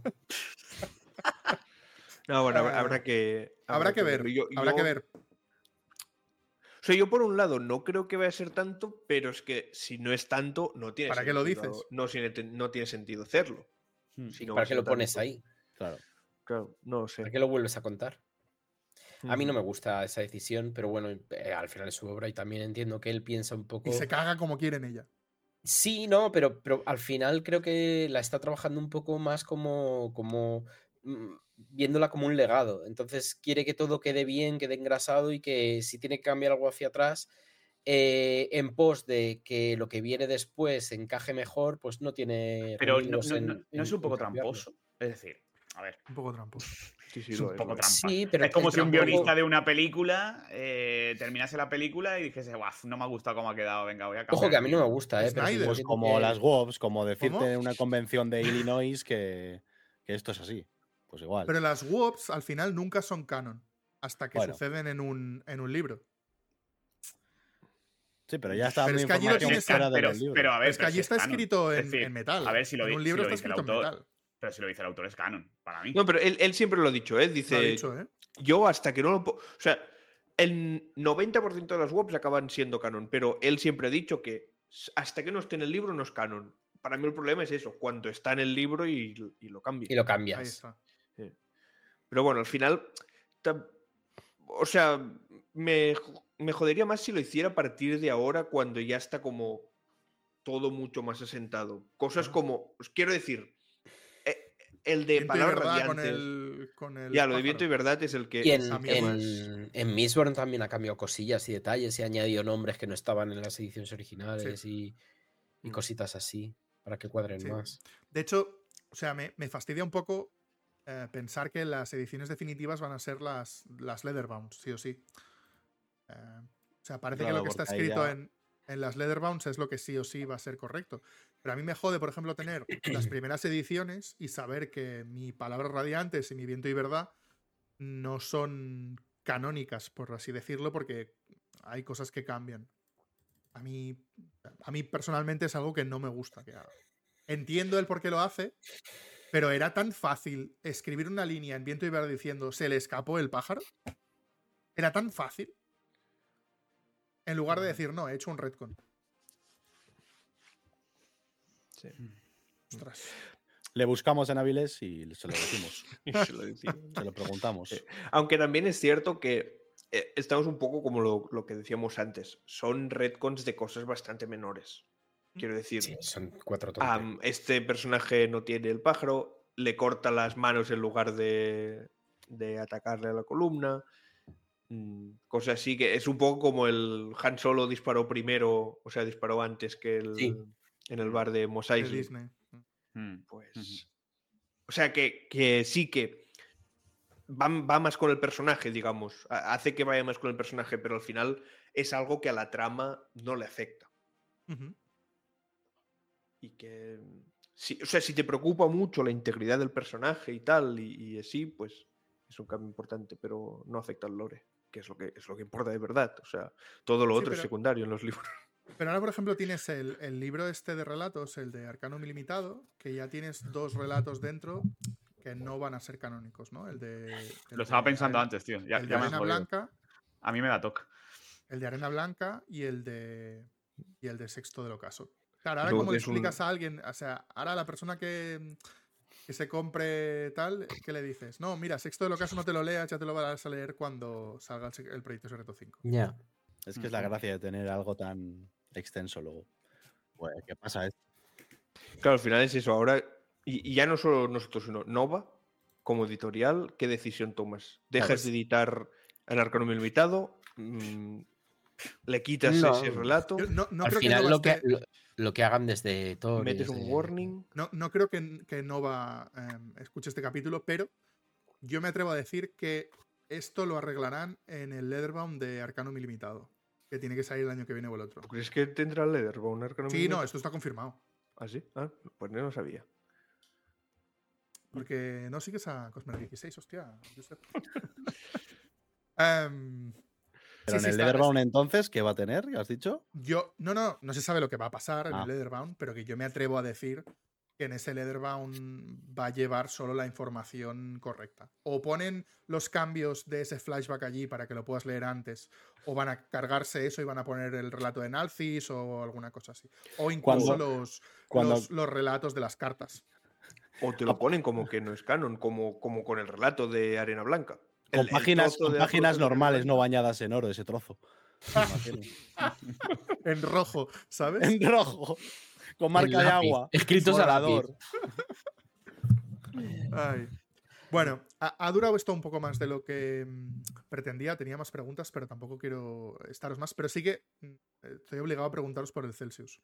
No, bueno, habrá- Ah, habrá que. Habrá que ver, verlo. Yo- habrá yo- que ver. O sea, yo por un lado no creo que vaya a ser tanto, pero es que si no es tanto, no tiene ¿Para qué lo sentido. dices? No, tiene, no tiene sentido hacerlo. Hmm. Si no va ¿Para a qué ser lo pones tanto. ahí? Claro. Claro, no lo sé. ¿Para qué lo vuelves a contar? A mí no me Ujú. gusta esa decisión, pero bueno, eh, al final es su obra y también entiendo que él piensa un poco... Y se caga como quiere en ella. Sí, no, pero, pero al final creo que la está trabajando un poco más como, como mm, viéndola como un legado. Entonces quiere que todo quede bien, quede engrasado y que si tiene que cambiar algo hacia atrás, eh, en pos de que lo que viene después encaje mejor, pues no tiene Pero no, remilgos no- en, no- ¿no en- es un en poco cambiarlo. tramposo. Es decir, a ver, Un poco tramposo. Sí, sí, es lo un es, poco lo es. trampa. Sí, pero es como el si un trampo- guionista de una película eh, terminase la película y dijese, guau, no me ha gustado cómo ha quedado, venga, voy a cambiar. Ojo, que a mí no me aquí". gusta, ¿eh? Pero sí Snyder. que Pues entiendo como que- las W O Ps, como decirte ¿Cómo? en una convención de Illinois que, que esto es así. Pues igual. Pero las W O Ps al final nunca son canon. Hasta que Bueno. suceden en un, en un libro. Sí, pero ya está Pero dando es que allí lo información tienes- fuera de pero, los libros. pero a ver, es que pero allí si está canon. escrito Es en, decir, en metal. A ver, si lo, en di- un si libro lo está dice el escrito autor. en metal. Pero si lo dice el autor es canon, para mí. No, pero él, él siempre lo ha dicho, ¿eh? Dice. Lo ha dicho, ¿eh? Yo hasta que no lo... po- O sea, el noventa por ciento de las webs acaban siendo canon, pero él siempre ha dicho que hasta que no esté en el libro no es canon. Para mí el problema es eso, cuando está en el libro y, y lo cambia. Y lo Ahí cambias. está. Pero bueno, al final... tam- O sea, me, jo- me jodería más si lo hiciera a partir de ahora, cuando ya está como todo mucho más asentado. Cosas Bueno. como... Os quiero decir, eh, el de Viento y palabras verdad con radiantes... el, con el Ya, lo de pájaro. viento y verdad es el que... Y es en, el que También más- en, en Mistborn también ha cambiado cosillas y detalles y ha añadido nombres que no estaban en las ediciones originales y, y Mm. cositas así para que cuadren Sí. más. De hecho, o sea, me, me fastidia un poco eh, pensar que las ediciones definitivas van a ser las, las Leatherbound, sí o sí. Eh, o sea, parece que Claro, lo que está porque ahí escrito ya- en, en las Leatherbounds es lo que sí o sí va a ser correcto. Pero a mí me jode, por ejemplo, tener las primeras ediciones y saber que mi Palabras Radiantes y mi Viento y Verdad no son canónicas, por así decirlo, porque hay cosas que cambian. A mí, a mí personalmente es algo que no me gusta que haga. Entiendo el por qué lo hace, pero era tan fácil escribir una línea en Viento y Verdad diciendo se le escapó el pájaro. Era tan fácil. En lugar de decir, no, he hecho un retcon. Sí. Ostras. Le buscamos en Avilés y se lo decimos. Se lo decía. Se lo preguntamos. Sí. Aunque también es cierto que eh, estamos un poco como lo, lo que decíamos antes. Son retcons de cosas bastante menores. Quiero decir, Sí, son cuatro tonterías. am, este personaje no tiene el pájaro, le corta las manos en lugar de, de atacarle a la columna. mm, Cosas así que es un poco como el Han Solo disparó primero, o sea, disparó antes que el, Sí. en el bar de Mos De Eisley. Disney. Mm. Pues. Ujú. O sea que, que sí que va, va más con el personaje, digamos. Ha- Hace que vaya más con el personaje, pero al final es algo que a la trama no le afecta. Ujú. y que... Si, o sea, si te preocupa mucho la integridad del personaje y tal, y, y así, pues es un cambio importante, pero no afecta al lore, que es lo que, es lo que importa de verdad. O sea, todo lo Sí, otro pero- es secundario en los libros. Pero ahora, por ejemplo, tienes el, el libro este de relatos, el de Arcanum Ilimitado, que ya tienes dos relatos dentro que no van a ser canónicos, ¿no? El de. El Lo estaba de pensando Arena- antes, tío. Ya, el de ya me has Arena jodido. Blanca, A mí me da toque. el de Arena Blanca y el de. Y el de Sexto del Ocaso. Claro, Y ahora luego como le tienes un- explicas a alguien, o sea, ahora a la persona que, que se compre tal, ¿qué le dices? No, mira, Sexto del Ocaso no te lo leas, ya te lo vas a leer cuando salga el, se- el Proyecto Secreto cinco. Ya. Es que es la gracia de tener algo tan extenso luego. Pues, ¿qué pasa? esto? Claro, al final es eso. Ahora, y, y ya no solo nosotros, sino Nova, como editorial, ¿qué decisión tomas? ¿Dejas pues- de editar en Arcanum Ilimitado? Mm, ¿Le quitas No. ese relato? Yo no, no Al creo que final Nova lo que, esté- lo, lo que hagan desde Tor. y ¿Metes un desde- warning? No, no creo que, que Nova eh, escuche este capítulo, pero yo me atrevo a decir que esto lo arreglarán en el Leatherbound de Arcanum Ilimitado, que tiene que salir el año que viene o el otro. ¿Tú crees que tendrá Leatherbound Arcanum Sí, no, Ilimitado? esto está confirmado. ¿Ah, sí? Ah, pues no lo sabía. Porque no sigues a Cosmer dieciséis, hostia. Josep. Em, Pero sí, en sí, el está- Leatherbound entonces, ¿qué va a tener? ¿Has dicho? Yo, no, no, no se sabe lo que va a pasar en Ah. el Leatherbound, pero que yo me atrevo a decir que en ese Leatherbound va a llevar solo la información correcta. O ponen los cambios de ese flashback allí para que lo puedas leer antes, o van a cargarse eso y van a poner el relato de Nalthis o alguna cosa así. O incluso Cuando- los, cuando- los, los relatos de las cartas. O te lo ponen como que no es canon, como, como con el relato de Arena Blanca. Con El- el páginas, trozo con de páginas Arena normales, Blanca. no bañadas en oro, ese trozo. Me imagino. En rojo, ¿sabes? En rojo. Con marca en de lápiz, agua. escritos a lápiz. Volador. Ay. Bueno, ha, ha durado esto un poco más de lo que mm, pretendía. Tenía más preguntas, pero tampoco quiero estaros más. Pero sí que mm, estoy obligado a preguntaros por el Celsius.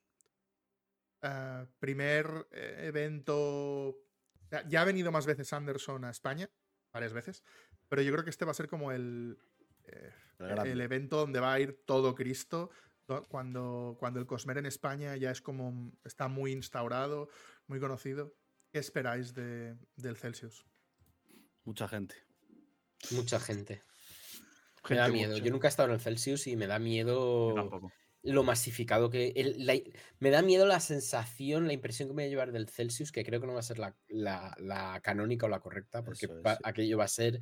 Eh, primer eh, evento. Ya, ya ha venido más veces Anderson a España, varias veces. Pero yo creo que este va a ser como el, eh, El grande. el evento donde va a ir todo Cristo. do- Cuando, cuando el Cosmer en España ya es como. Está muy instaurado, muy conocido. ¿Qué esperáis de, del Celsius? Mucha gente. Mucha gente. Me Gente da miedo. mucha. Yo nunca he estado en el Celsius y me da Yo miedo tampoco. lo masificado que. el- la- me da miedo la sensación, la impresión que me voy a llevar del Celsius, que creo que no va a ser la, la- la canónica o la correcta, porque Eso es, va- sí. aquello va a ser.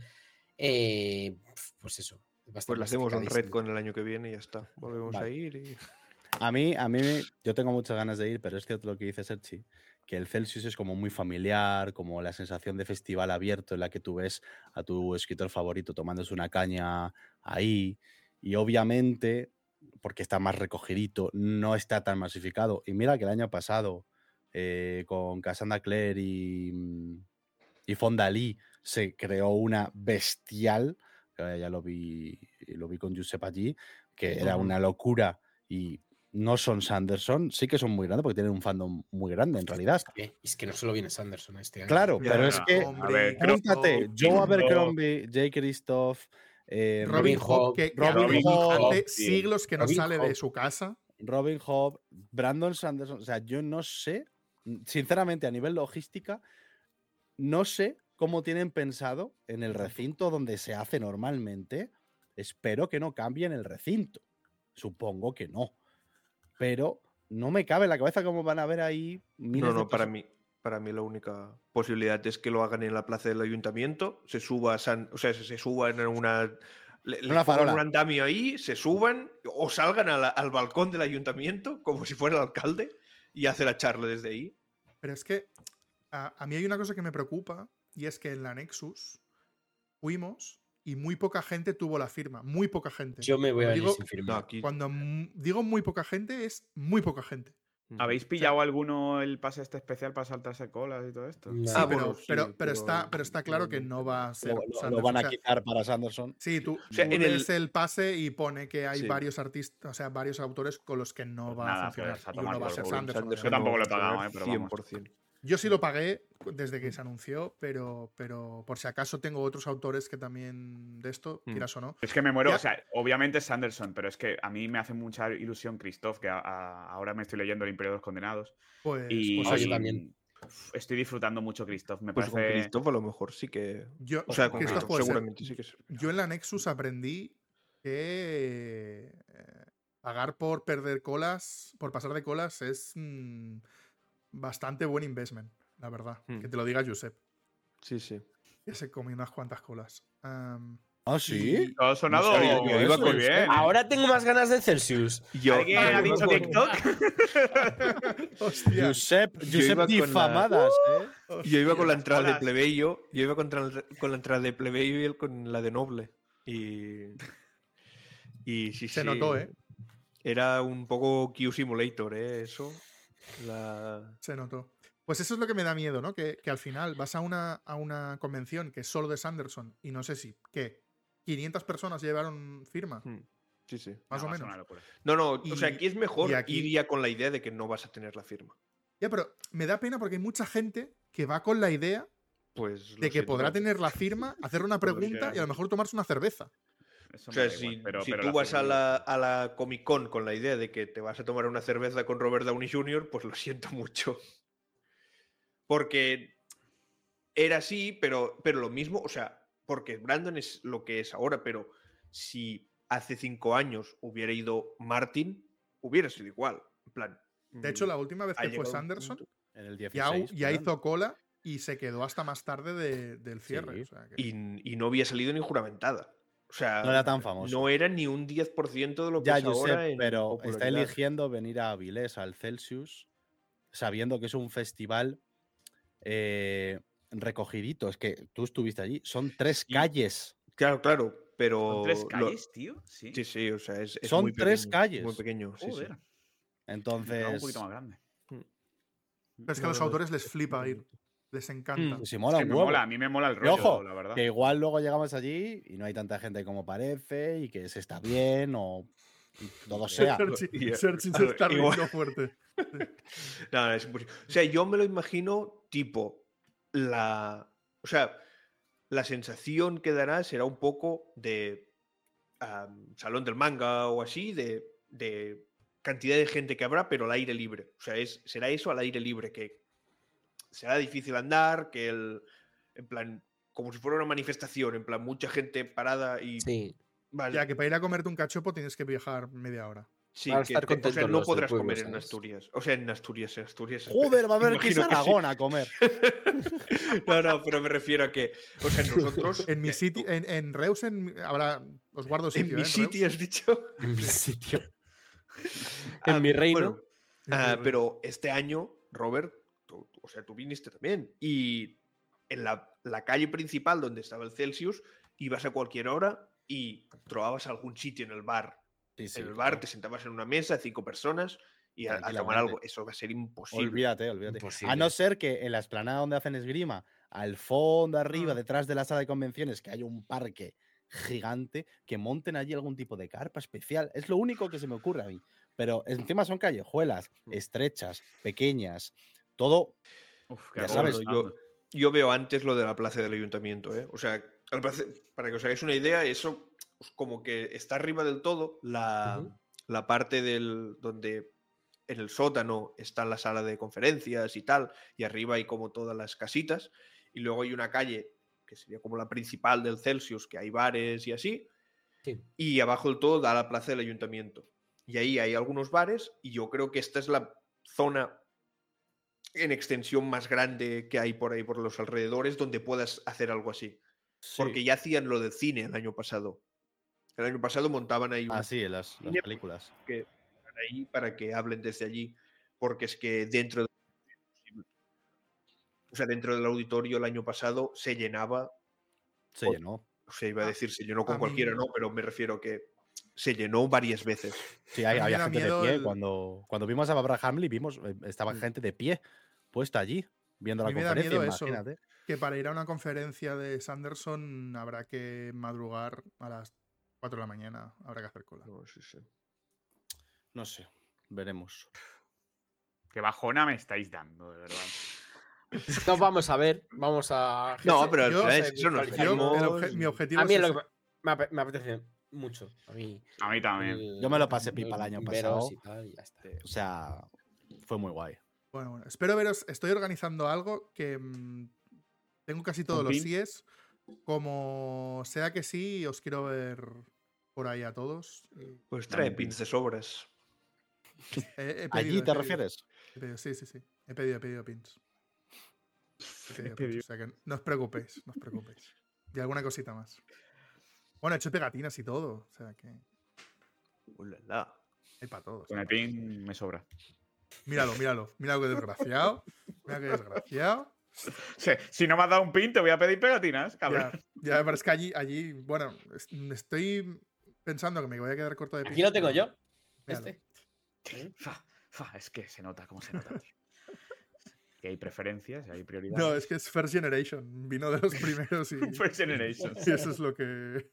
eh, pues eso. va a estar Pues le hacemos un masificadísimo. retcon el año que viene y ya está. Volvemos Vale. a ir y... A mí, a mí, yo tengo muchas ganas de ir, pero es cierto lo que dice Serchi, que el Celsius es como muy familiar, como la sensación de festival abierto en la que tú ves a tu escritor favorito tomándose una caña ahí, y obviamente, porque está más recogidito, no está tan masificado. Y mira que el año pasado, eh, con Cassandra Clare y, mm, y Fonda Lee, se creó una bestial, que ya lo vi, lo vi con Giuseppe allí, que era Ujú. una locura. Y no son Sanderson, sí que son muy grandes porque tienen un fandom muy grande en realidad. Eh, Es que no solo viene Sanderson este año. Claro, Ya, pero es ya. que Hombre, A ver, júntate Christoph, Joe Christoph, Abercrombie, Jake Christoph, eh, Robin Robin Hood, Hood, que, que Robin hace- Hood, hace tío. siglos que no Robin sale de Hood. su casa. Robin Hood, Brandon Sanderson. O sea, yo no sé, sinceramente, a nivel logística, no sé cómo tienen pensado en el recinto donde se hace normalmente. Espero que no cambien el recinto. Supongo que no. Pero no me cabe en la cabeza cómo van a ver ahí miles No, de no, para personas. mí, para mí la única posibilidad es que lo hagan en la plaza del ayuntamiento, se suba, San, o sea, se, se suban en una... Le, les Una pongan farola. un andamio ahí, se suban o salgan a la- al balcón del ayuntamiento como si fuera el alcalde y hace la charla desde ahí. Pero es que a, a mí hay una cosa que me preocupa y es que en la Nexus fuimos y muy poca gente tuvo la firma. Muy poca gente. Yo me voy a Cuando ir digo, sin No, firmar. aquí... cuando m- digo muy poca gente, es muy poca gente. ¿Habéis pillado alguno el pase este especial para saltarse colas y todo esto? No. Sí, Ah, pero, bueno, sí, pero, pero pero está, pero está claro que no- no va a ser Lo, lo- lo Sanderson. van a O sea, quitar para Sanderson. sí, tú, O sea, tú en el- lees el pase y pone que hay Sí. varios artistas, o sea, varios autores con los que no Pues va nada, a funcionar. pues a Y tomar uno va a por ser culo. Sanderson. Yo tampoco lo he obviamente. pagado, eh, pero cien vamos. por ciento. Yo sí lo pagué desde que se anunció, pero, pero por si acaso tengo otros autores que también de esto, Mm. quieras o no. Es que me muero, Ya- o sea, obviamente es Sanderson, pero es que a mí me hace mucha ilusión Christoph, que a- a- ahora me estoy leyendo El Imperio de los Condenados. Pues, Y pues Ah, yo eso. también. uf, estoy disfrutando mucho Christoph. Me Pues con parece. Christoph a lo mejor sí que. Yo, O sea, Ojo, con Christoph Christoph puede ser. seguramente sí que servirá. Yo en la Nexus aprendí que eh, pagar por perder colas, por pasar de colas, es mm, bastante buen investment, la verdad. Hmm. Que te lo diga Josep, Sí, sí. que se comió unas cuantas colas. Am, ¿Ah, sí? y- Todo ha sonado sabía yo iba muy con- bien. ¿eh? Ahora tengo más ganas de Celsius. Yo, ¿Alguien yo ha iba dicho con- TikTok? Hostia. Josep, Yo Josep iba con la- difamadas, ¿eh? Yo iba con la Las entrada de colas. plebeyo, yo iba contra el- con la entrada de plebeyo y él con la de noble. Y, y sí, Se sí, notó, ¿eh? Era un poco Q Simulator, ¿eh? Eso. La... Se notó. Pues eso es lo que me da miedo, ¿no? Que, que al final vas a una, a una convención que es solo de Sanderson y no sé si, ¿qué? quinientas personas llevaron firma, Hmm, Sí, sí. más No, o va a ser menos. una locura. No, no, o Y- sea, aquí es mejor y aquí- ir ya con la idea de que no vas a tener la firma. Ya, pero me da pena porque hay mucha gente que va con la idea Pues lo de que siento, podrá no. tener la firma, hacerle una Pues lo pregunta y a siento. lo mejor tomarse una cerveza. Eso O me sea, da si, igual, pero- si pero tú la vas a firma- la, a la Comic Con con la idea de que te vas a tomar una cerveza con Robert Downey junior, pues lo siento mucho. Porque era así, pero, pero lo mismo, o sea, porque Brandon es lo que es ahora, pero si hace cinco años hubiera ido Martin, hubiera sido igual. En plan. De hecho, la última vez ha que fue llegado un Sanderson, punto- En el ya, dieciséis. ya fueron. hizo cola y se quedó hasta más tarde de- del cierre. Sí. O sea que- Y, y no había salido ni juramentada. O sea, No era tan famoso. no era ni un diez por ciento de lo que Ya, es Josep, ahora en pero está popularidad. eligiendo venir a Avilés, al Celsius, sabiendo que es un festival eh, recogidito. Es que tú estuviste allí. Son tres Sí. calles. Claro, claro, pero... ¿Son tres lo- calles, tío? Sí. Sí, sí, o sea, es, es Son muy tres pequeño, calles. Muy pequeño, sí, sí. Joder. Entonces, Un poquito más grande. Pero es que No, a los no, autores es- les es flipa muy ir. bonito. Les encanta. pues si mola Es que un me huevo. mola, a mí me mola el Y rollo, ojo, la verdad. que igual luego llegamos allí y no hay tanta gente como parece y que se está bien o todo sea. Sergi, Y- Sergi se está igual- riendo fuerte. No, no, es imposible. O sea, yo me lo imagino tipo la... O sea, la sensación que dará será un poco de am, salón del manga o así, de, de cantidad de gente que habrá, pero al aire libre. O sea, es, será eso al aire libre, que será difícil andar, que el... En plan, como si fuera una manifestación, en plan, mucha gente parada y... Sí. Vale, Ya que para ir a comerte un cachopo tienes que viajar media hora. sí, van a que estar te- o sea, contentos no los del podrás pueblo, comer en ¿sabes? Asturias. O sea, en Asturias, en Asturias. Joder, va a haber que ir imagino a que sí. Aragón a comer. No, no, pero me refiero a que, o sea, nosotros... En mi eh, sitio, en, en Reus en- habrá. Os guardo en sitio. mi ¿eh, en sitio Reus. has dicho... En mi sitio. Ah, En mi reino. bueno, En ah, mi reino. pero este año, Robert, tú- tú- o sea, tú viniste también. Y en la, la calle principal donde estaba el Celsius, ibas a cualquier hora y probabas algún sitio en el bar. Sí, sí, en el claro. bar te sentabas en una mesa, cinco personas, y a, a tomar Tranquilamente. algo. Eso va a ser imposible. Olvídate, olvídate. Imposible. A no ser que en la explanada donde hacen esgrima, al fondo, arriba, Ah. detrás de la sala de convenciones, que hay un parque gigante, que monten allí algún tipo de carpa especial. Es lo único que se me ocurre a mí. Pero encima son callejuelas, Mm. estrechas, pequeñas, todo. Uf, Ya qué sabes, agobio, yo- Fernando. Yo veo antes lo de la plaza del ayuntamiento, ¿eh? O sea, el plaza- para que os hagáis una idea, eso pues, como que está arriba del todo la, Ujú. la parte del donde en el sótano está la sala de conferencias y tal, y arriba hay como todas las casitas, y luego hay una calle que sería como la principal del Celsius, que hay bares y así, Sí. y abajo del todo da la plaza del ayuntamiento. Y ahí hay algunos bares, y yo creo que esta es la zona en extensión más grande que hay por ahí, por los alrededores, donde puedas hacer algo así. Porque ya hacían lo del cine el año pasado. El año pasado montaban ahí un Ah, sí, en las, las cine, películas. que están ahí para que hablen desde allí, porque es que dentro de- o sea, dentro del auditorio el año pasado se llenaba, Se o- llenó. o sea, iba a Ah, decir se llenó con a cualquiera, mí- no, pero me refiero que se llenó varias veces. Sí, A hay- mí me había da gente de miedo pie. el- Cuando, cuando vimos a Barbara Hamley, vimos, eh, estaba Mm. gente de pie puesta allí, viendo A la mí me da conferencia. miedo eso. Imagínate. Que para ir a una conferencia de Sanderson habrá que madrugar a las cuatro de la mañana. Habrá que hacer cola. No, sí, sí. No sé, veremos. Qué bajona me estáis dando, de verdad. No vamos a ver, vamos a. No, pero yo- ¿sabes? Eso nos Yo, veremos. el obje- mi objetivo A mí es es lo ese. que me, ape- me apetece mucho. A mí. A mí también. el- Yo me lo pasé pipa los el año bomberos pasado. y tal, y ya está. O sea, fue muy guay. Bueno, bueno, espero veros. Estoy organizando algo que mm, tengo casi todos ¿Un los pin? síes. Como sea que sí, os quiero ver por ahí a todos. Y Pues Dame trae un pin. pins de sobras. he- he pedido, ¿Allí he te pedido, refieres? he pedido, sí, sí, sí. He pedido, he pedido pins. He pedido He pins, pedido. o sea que no os preocupéis, no os preocupéis. Y alguna cosita más. Bueno, he hecho pegatinas y todo. O sea que Ulala. hay para todos. Con el pin me sobra. Míralo, míralo. Mira qué desgraciado. Mira qué desgraciado. Si, si no me has dado un pin, te voy a pedir pegatinas, cabrón. Ya, ya, pero es que allí, allí, bueno, es- estoy pensando que me voy a quedar corto de Aquí pins, lo tengo pero yo. míralo. Este. Fa, fa, es que se nota, cómo se nota, tío. Que hay preferencias, hay No, prioridades. es que es First Generation. Vino de los primeros y, First Generation. y eso es lo que.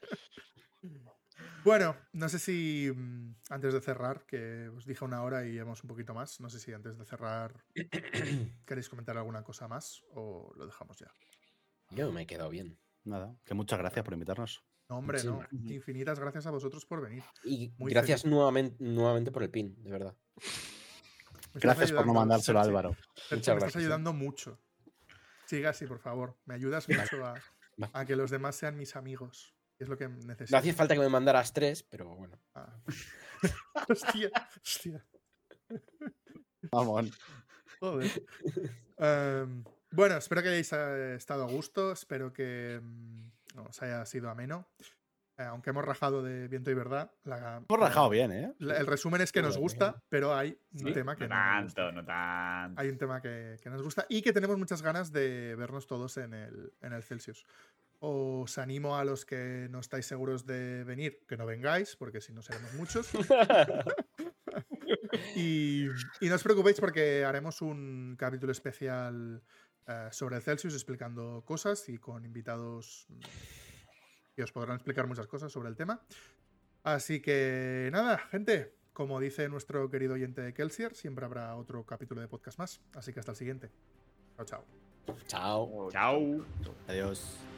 Bueno, no sé si mm, antes de cerrar, que os dije una hora y llevamos un poquito más, no sé si antes de cerrar queréis comentar alguna cosa más o lo dejamos ya. Yo me he quedado bien. Nada, que muchas gracias por invitarnos. No, hombre, no. Muchísimas Infinitas gracias a vosotros por venir. Y Muy gracias feliz. nuevamente, nuevamente por el pin, de verdad. Me estás Gracias por no ayudando, mandárselo a Sergi. Álvaro. Sergi, Muchas me estás gracias, ¿eh? ayudando mucho. Sigue así, por favor. Me ayudas mucho a, Va. a que los demás sean mis amigos. Es lo que necesito. No hacía falta que me mandaras tres, pero bueno. Ah. hostia, hostia. Vamos. Joder. Em, bueno, espero que hayáis eh, estado a gusto. Espero que mm, os haya sido ameno. Eh, aunque hemos rajado de viento y verdad. La, Hemos rajado bien, ¿eh? la- el resumen es que nos gusta, pero hay un Sí, tema que No no, nos tanto, gusta. no tanto. Hay un tema que, que nos gusta y que tenemos muchas ganas de vernos todos en el, en el Celsius. Os animo a los que no estáis seguros de venir, que no vengáis, porque si no seremos muchos. Y, y no os preocupéis porque haremos un capítulo especial eh, sobre el Celsius explicando cosas y con invitados mm, que os podrán explicar muchas cosas sobre el tema. Así que nada, gente, como dice nuestro querido oyente Kelsier, siempre habrá otro capítulo de podcast más. Así que hasta el siguiente. Chao, chao. Chao. Chao. Adiós.